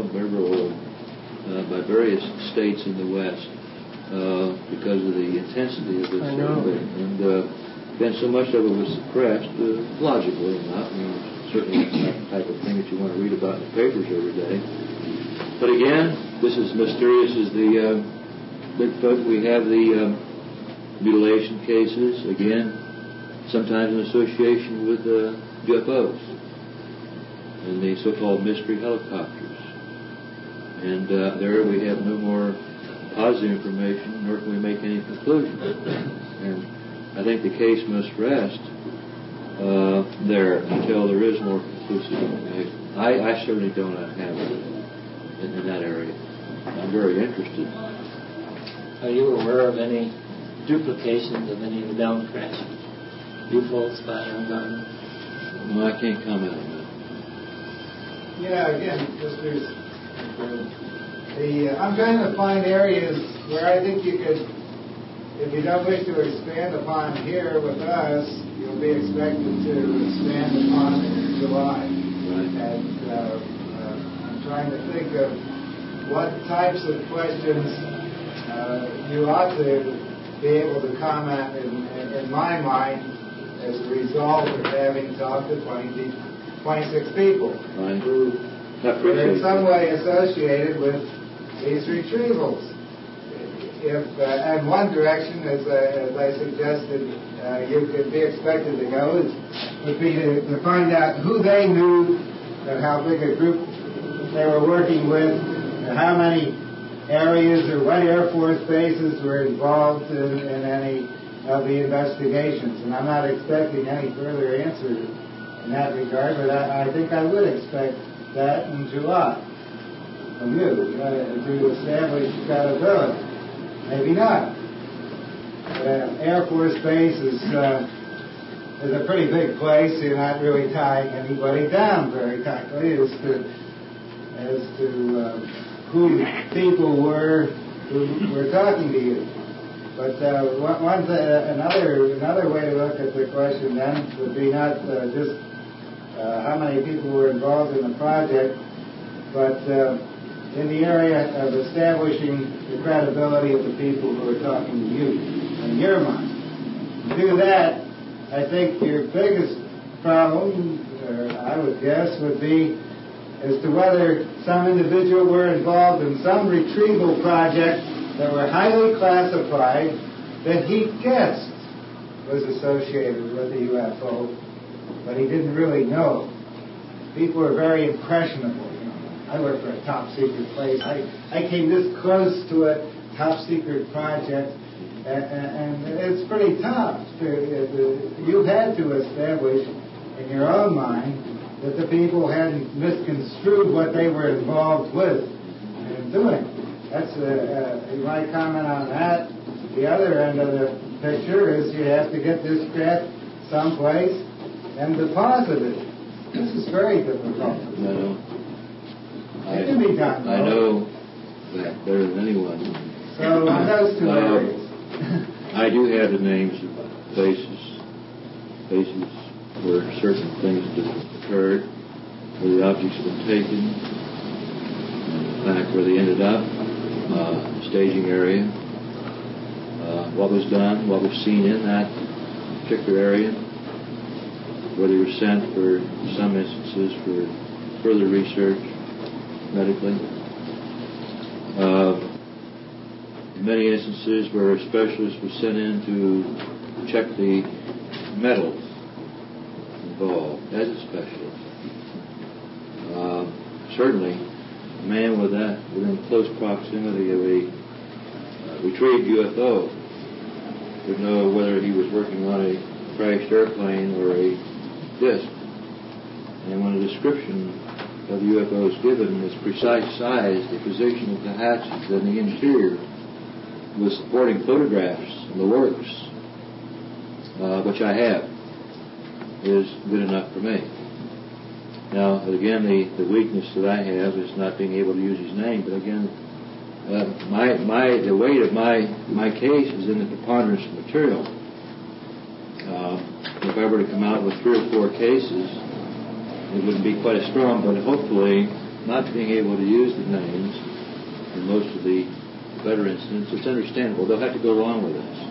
by various states in the West because of the intensity of this survey. And then so much of it was suppressed, logically enough. I mean, certainly that's not the type of thing that you want to read about in the papers every day. But again, this is mysterious as the Bigfoot. We have the mutilation cases, again, sometimes in association with UFOs and the so-called mystery helicopters. And there we have no more positive information, nor can we make any conclusions. And I think the case must rest there until there is more conclusive information. I certainly don't have it in that area. I'm very interested. Are you aware of any duplications of any of the down crash UFOs by our government? No, I can't comment on that. Yeah, again, I'm trying to find areas where I think you could, if you don't wish to expand upon here with us, you'll be expected to expand upon in July. Right. And I'm trying to think of what types of questions you ought to be able to comment in my mind as a result of having talked to 26 people who were in some way associated with these retrievals. If, and one direction, as I suggested, you could be expected to go would be to find out who they knew and how big a group they were working with, and how many areas or what Air Force bases were involved in any of the investigations. And I'm not expecting any further answer in that regard, but I think I would expect that in July from you to establish credibility. Maybe not. Air Force Base is a pretty big place. You're not really tying anybody down very tightly as to who people were who were talking to you. But another way to look at the question then would be not just how many people were involved in the project, but in the area of establishing the credibility of the people who are talking to you in your mind. To do that, I think your biggest problem, I would guess, would be as to whether some individual were involved in some retrieval project that were highly classified that he guessed was associated with the UFO, but he didn't really know. People were very impressionable. I worked for a top secret place. I came this close to a top secret project, and it's pretty tough. You had to establish in your own mind that the people hadn't misconstrued what they were involved with and doing. That's you might comment on that. The other end of the picture is you have to get this craft someplace and deposit it. This is very difficult. No. It can be done. I know that better than anyone. So those two areas. I do have the names of places where certain things have occurred, where the objects have been taken, in fact, where they ended up, staging area, what was done, what was seen in that particular area, where they were sent for some instances for further research medically. In many instances where a specialist was sent in to check the metals involved as a specialist. Certainly, a man within close proximity of a retrieved UFO would know whether he was working on a crashed airplane or a disc. And when a description of the UFO is given, its precise size, the position of the hatches, and the interior, with supporting photographs and the works, which I have, is good enough for me. Now, again, the weakness that I have is not being able to use his name, but again, the weight of my case is in the preponderance of material. If I were to come out with 3 or 4 cases, it wouldn't be quite as strong, but hopefully, not being able to use the names in most of the better incidents, it's understandable. They'll have to go along with us.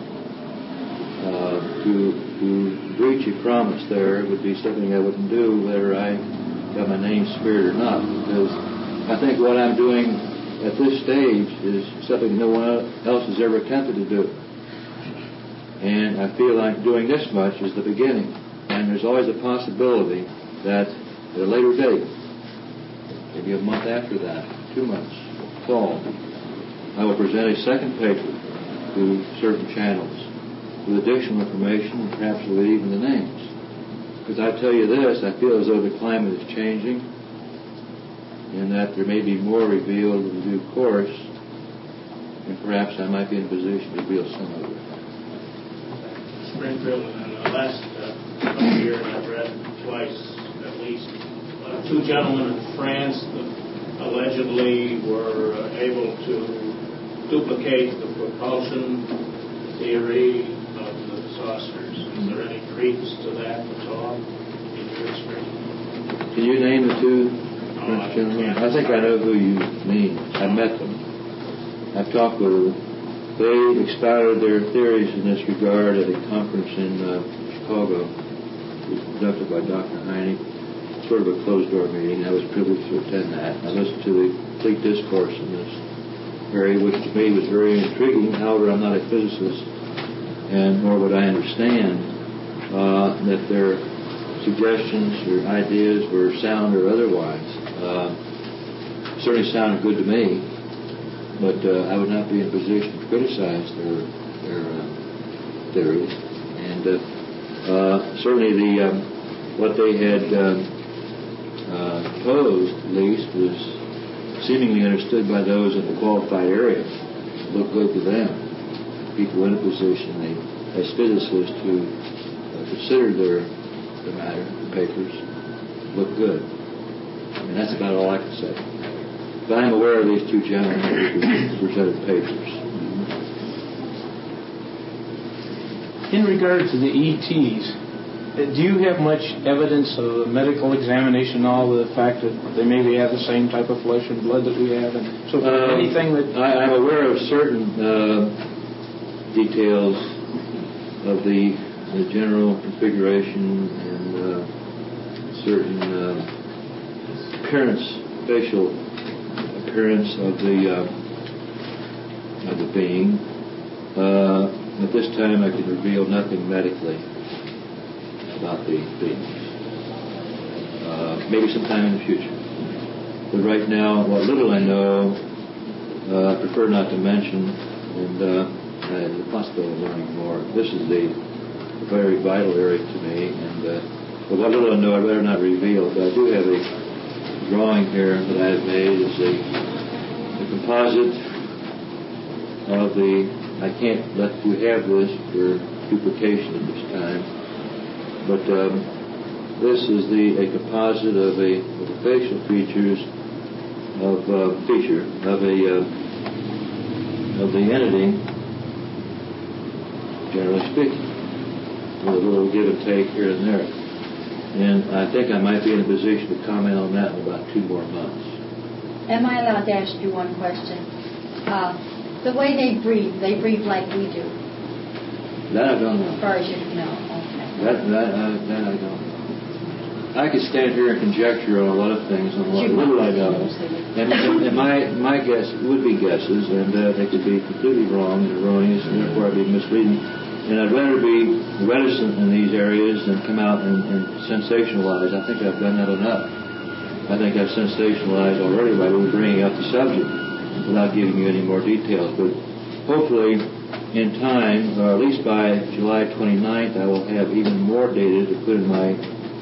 To breach a promise there would be something I wouldn't do, whether I got my name smeared or not, because I think what I'm doing at this stage is something no one else has ever attempted to do. And I feel like doing this much is the beginning. And there's always a possibility that at a later date, maybe a month after that, 2 months, fall, I will present a second paper to certain channels with additional information and perhaps with even the names. Because I tell you this, I feel as though the climate is changing and that there may be more revealed in due course, and perhaps I might be in a position to reveal some of it. Springfield, in the last couple years, I've read twice at least, 2 gentlemen in France that allegedly were able to duplicate the propulsion theory of the saucers. Is there any credence to that at all in your experience? Can you name the 2 French gentlemen? I think I know who you mean. I met them. I've talked with them. They expounded their theories in this regard at a conference in Chicago. It was conducted by Dr. Heine. Sort of a closed-door meeting. I was privileged to attend that. I listened to the complete discourse in this area, which to me was very intriguing. However, I'm not a physicist, and nor would I understand that their suggestions or ideas were sound or otherwise. Certainly sounded good to me, but I would not be in a position to criticize their theories. And certainly what they had posed, at least, was seemingly understood by those in the qualified area. Looked good to them. People in a position, as physicists, to consider the matter, the papers, look good. And that's about all I can say. But I'm aware of these 2 gentlemen who presented papers. In regard to the ETs, do you have much evidence of a medical examination, all of the fact that they maybe have the same type of flesh and blood that we have? And so anything that... I'm aware of certain details of the general configuration and certain facial appearance of the of the being. At this time, I can reveal nothing medically about the beings. Maybe sometime in the future. But right now, what little I know, I prefer not to mention, and the possibility of learning more. This is a very vital area to me, and but what little I know, I better not reveal. But I do have a drawing here that I have made. It's a composite of the. I can't let you have this for duplication at this time, but this is a composite of the facial features of the entity, generally speaking, with a little give and take here and there. And I think I might be in a position to comment on that in about 2 more months. Am I allowed to ask you one question? The way they breathe like we do. That I don't know. As far as you know. Okay. That I don't know. I could stand here and conjecture on a lot of things, on what little I know. And my guess would be guesses, and they could be completely wrong and erroneous, and therefore I'd be misleading. And I'd rather be reticent in these areas than come out and sensationalize. I think I've done that enough. I think I've sensationalized already by bringing up the subject without giving you any more details. But hopefully, in time, or at least by July 29th, I will have even more data to put in my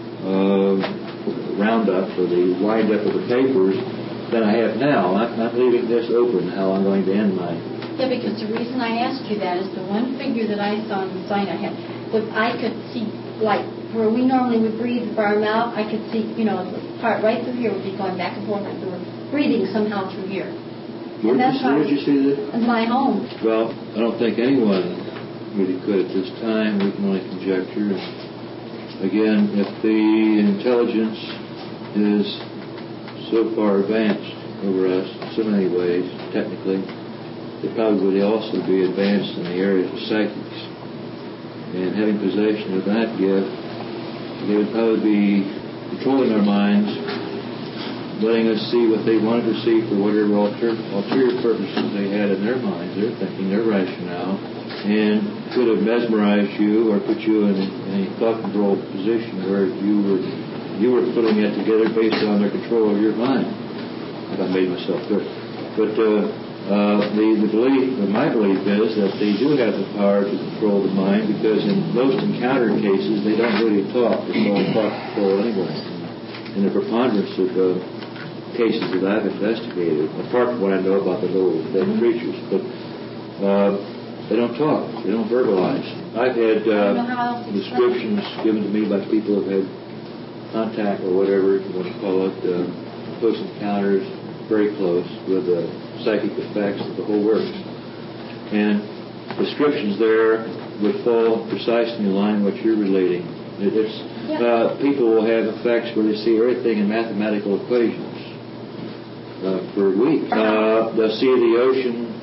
roundup or the wind-up of the papers than I have now. I'm leaving this open, how I'm going to end mine. Yeah, because the reason I asked you that is the one figure that I saw in the sign I had, I could see, like, where we normally would breathe with our mouth, I could see, the part right through here would be going back and forth, like we were breathing somehow through here. Where did you see this? In my home. Well, I don't think anyone really could at this time. We can only conjecture. Again, if the intelligence is so far advanced over us in so many ways, technically, they probably would also be advanced in the areas of psychics. And having possession of that gift, they would probably be controlling our minds, letting us see what they wanted to see for whatever ulterior purposes they had in their minds, their thinking, their rationale, and could have mesmerized you or put you in a thought-controlled position where you were putting it together based on their control of your mind. If I made myself clear. But the belief, my belief is that they do have the power to control the mind, because in most encounter cases they don't really talk. It's all thought control anyway. In the preponderance of cases that I've investigated, apart from what I know about the little dead creatures, but they don't talk. They don't verbalize. I've had descriptions given to me by people who've had contact or whatever you want to call it, close encounters, very close, with psychic effects of the whole works. And descriptions there would fall precisely in line with what you're relating. People will have effects where they see everything in mathematical equations for weeks. They'll see the ocean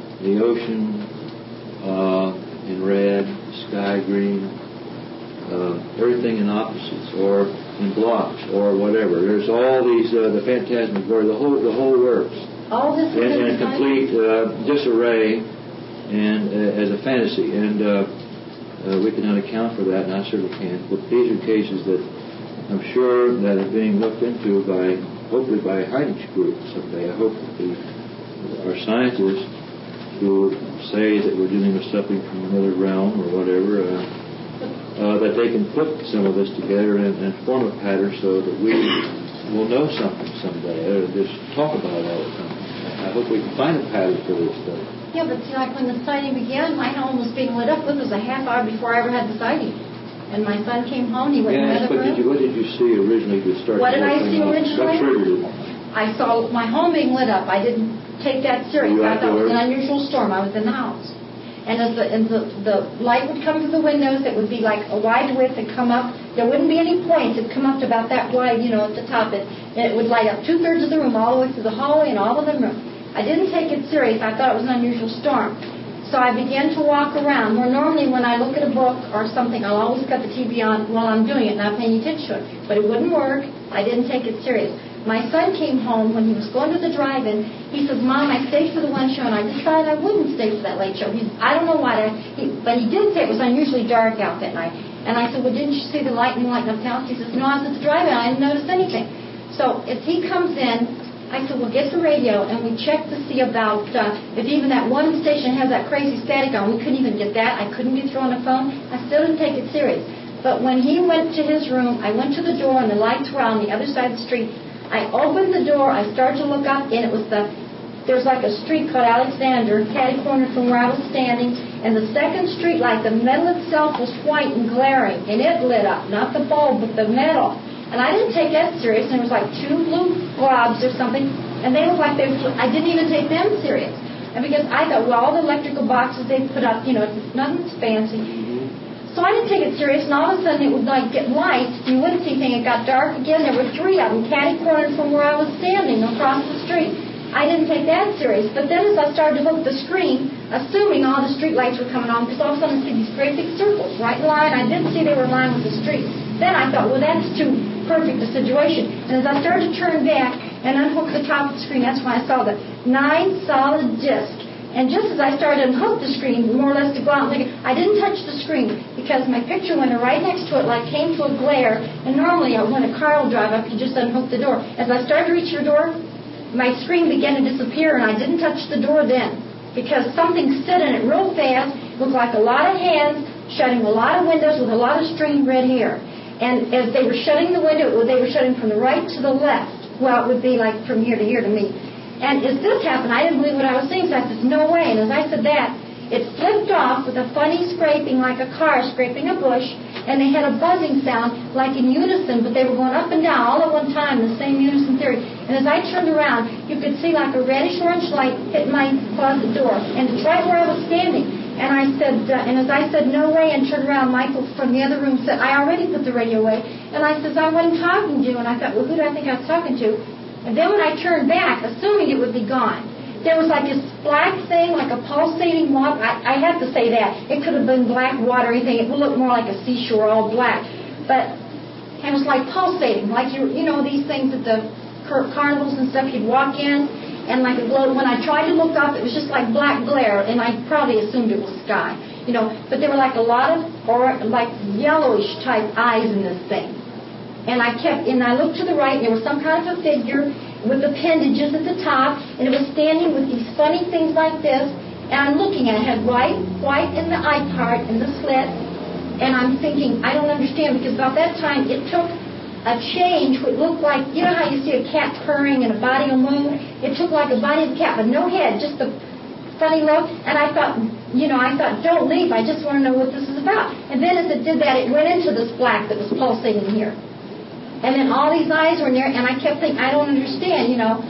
in red, the sky green, everything in opposites or in blocks or whatever. There's all these the phantasmagoria, the whole works. All this in complete disarray and as a fantasy, and we cannot account for that, and I certainly can't. But these are cases that I'm sure that are being looked into hopefully by a Heinrich group someday. I hope that our scientists who say that we're dealing with something from another realm or whatever, that they can put some of this together and form a pattern so that we will know something someday, or just talk about it all the time. I hope we can find a pattern for this stuff. Yeah, but see, like when the sighting began, my home was being lit up. It was a half hour before I ever had the sighting. And my son came home, he went in the other room. What did you see originally to start? What did I see originally? What triggered it? I saw my home being lit up. I didn't take that serious. I thought it was an unusual storm. I was in the house. And as the light would come through the windows, it would be like a wide width and come up. There wouldn't be any points. It'd come up to about that wide, at the top. And it would light up 2/3 of the room, all the way through the hallway and all of the room. I didn't take it serious. I thought it was an unusual storm. So I began to walk around. More normally when I look at a book or something, I'll always cut the TV on while I'm doing it, not paying attention to it. But it wouldn't work. I didn't take it serious. My son came home when he was going to the drive-in. He says, Mom, I stayed for the one show, and I decided I wouldn't stay for that late show. I don't know why, but he did say it was unusually dark out that night. And I said, well, didn't you see the lightning lighting up the house? He says, no, I was at the drive-in. I didn't notice anything. So as he comes in, I said, well, get the radio, and we checked to see about if even that one station has that crazy static on. We couldn't even get that. I couldn't get through on the phone. I still didn't take it serious. But when he went to his room, I went to the door, and the lights were on the other side of the street. I opened the door, I started to look up, and it was there's like a street called Alexander, catty-cornered from where I was standing, and the second street light, the metal itself was white and glaring, and it lit up, not the bulb, but the metal. And I didn't take that serious, and there was like 2 blue globs or something, and they looked like I didn't even take them serious. And because I thought, well, all the electrical boxes they put up, nothing's fancy. So I didn't take it serious, and all of a sudden it would like get light, and you wouldn't see anything. It got dark again. There were 3 of them catty-cornered from where I was standing across the street. I didn't take that serious. But then as I started to look at the screen, assuming all the street lights were coming on, because all of a sudden I see these great big circles right in line. I didn't see they were in line with the street. Then I thought, well, that's too perfect a situation. And as I started to turn back and unhook the top of the screen, that's when I saw the 9 solid discs. And just as I started to unhook the screen, more or less to go out and look, I didn't touch the screen because my picture went right next to it, like came to a glare. And normally, when a car will drive up, you just unhook the door. As I started to reach the door, my screen began to disappear, and I didn't touch the door then because something stood in it real fast. It looked like a lot of hands shutting a lot of windows with a lot of stringy red hair. And as they were shutting the window, they were shutting from the right to the left. Well, it would be like from here to here to me. And as this happened, I didn't believe what I was seeing, so I said, no way. And as I said that, it flipped off with a funny scraping like a car scraping a bush, and they had a buzzing sound like in unison, but they were going up and down all at one time, the same unison theory. And as I turned around, you could see like a reddish-orange light hit my closet door, and it's right where I was standing. And I said, and as I said, no way, and turned around, Michael from the other room said, I already put the radio away. And I said, I wasn't talking to you. And I thought, well, who do I think I was talking to? And then when I turned back, assuming it would be gone, there was like this black thing, like a pulsating water. I have to say that. It could have been black water or anything. It would look more like a seashore, all black. But it was like pulsating, like these things at the carnivals and stuff, you'd walk in, and like a glow. When I tried to look up, it was just like black glare, and I probably assumed it was sky. But there were like a lot of like yellowish type eyes in this thing. And I looked to the right, and there was some kind of a figure with appendages at the top, and it was standing with these funny things like this, and I'm looking at it. It had white in the eye part, in the slit, and I'm thinking, I don't understand, because about that time, it took a change which looked like, you know how you see a cat purring and a body will move? It took like a body of a cat, but no head, just a funny look, and I thought, don't leave, I just want to know what this is about. And then as it did that, it went into this black that was pulsating here. And then all these eyes were in there, and I kept thinking, I don't understand,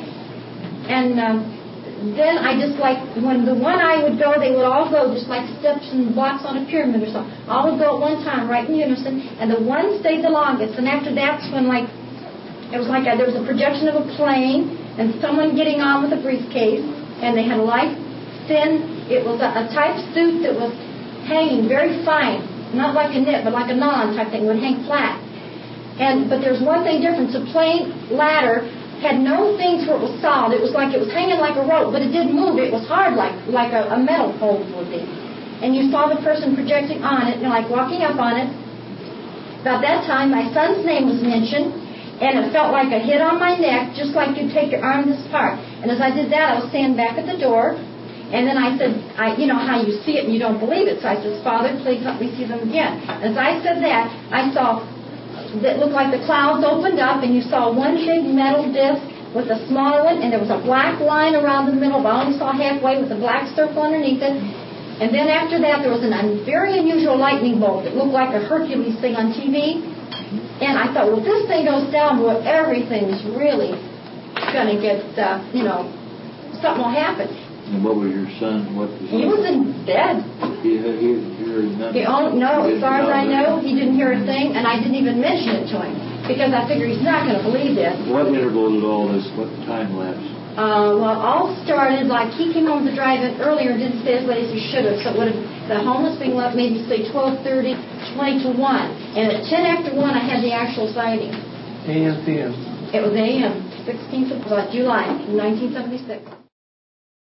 And then I just when the one eye would go, they would all go just like steps and blocks on a pyramid or something. All would go at one time, right in unison, and the one stayed the longest. And after that's when, it was like there was a projection of a plane and someone getting on with a briefcase, and they had a light, thin, it was a type suit that was hanging very fine, not like a knit, but like a nylon type thing, would hang flat. But there's one thing different. The plane ladder had no things where it was solid. It was like it was hanging like a rope, but it didn't move. It was hard like a metal pole would be. And you saw the person projecting on it, like walking up on it. About that time, my son's name was mentioned, and it felt like a hit on my neck, just like you'd take your arm this apart. And as I did that, I was standing back at the door, and then I said, how you see it and you don't believe it. So I said, Father, please let me see them again. As I said that, I saw that looked like the clouds opened up, and you saw one big metal disc with a smaller one, and there was a black line around the middle, but I only saw halfway with a black circle underneath it. And then after that, there was a very unusual lightning bolt that looked like a Hercules thing on TV. And I thought, well, if this thing goes down, well, everything's really going to get, something will happen. And what was your son? He was in bed. He heard nothing? No, as far as I know, he didn't hear a thing, and I didn't even mention it to him, because I figured he's not going to believe this. What interval did all this, what time lapse? All started, he came home to the drive-in earlier and didn't stay as late as he should have, so the home was being left maybe, say, 12:30, 20 to 1. And at 10 after 1, I had the actual sighting. A.M., P.M. It was A.M. 16th of July, 1976.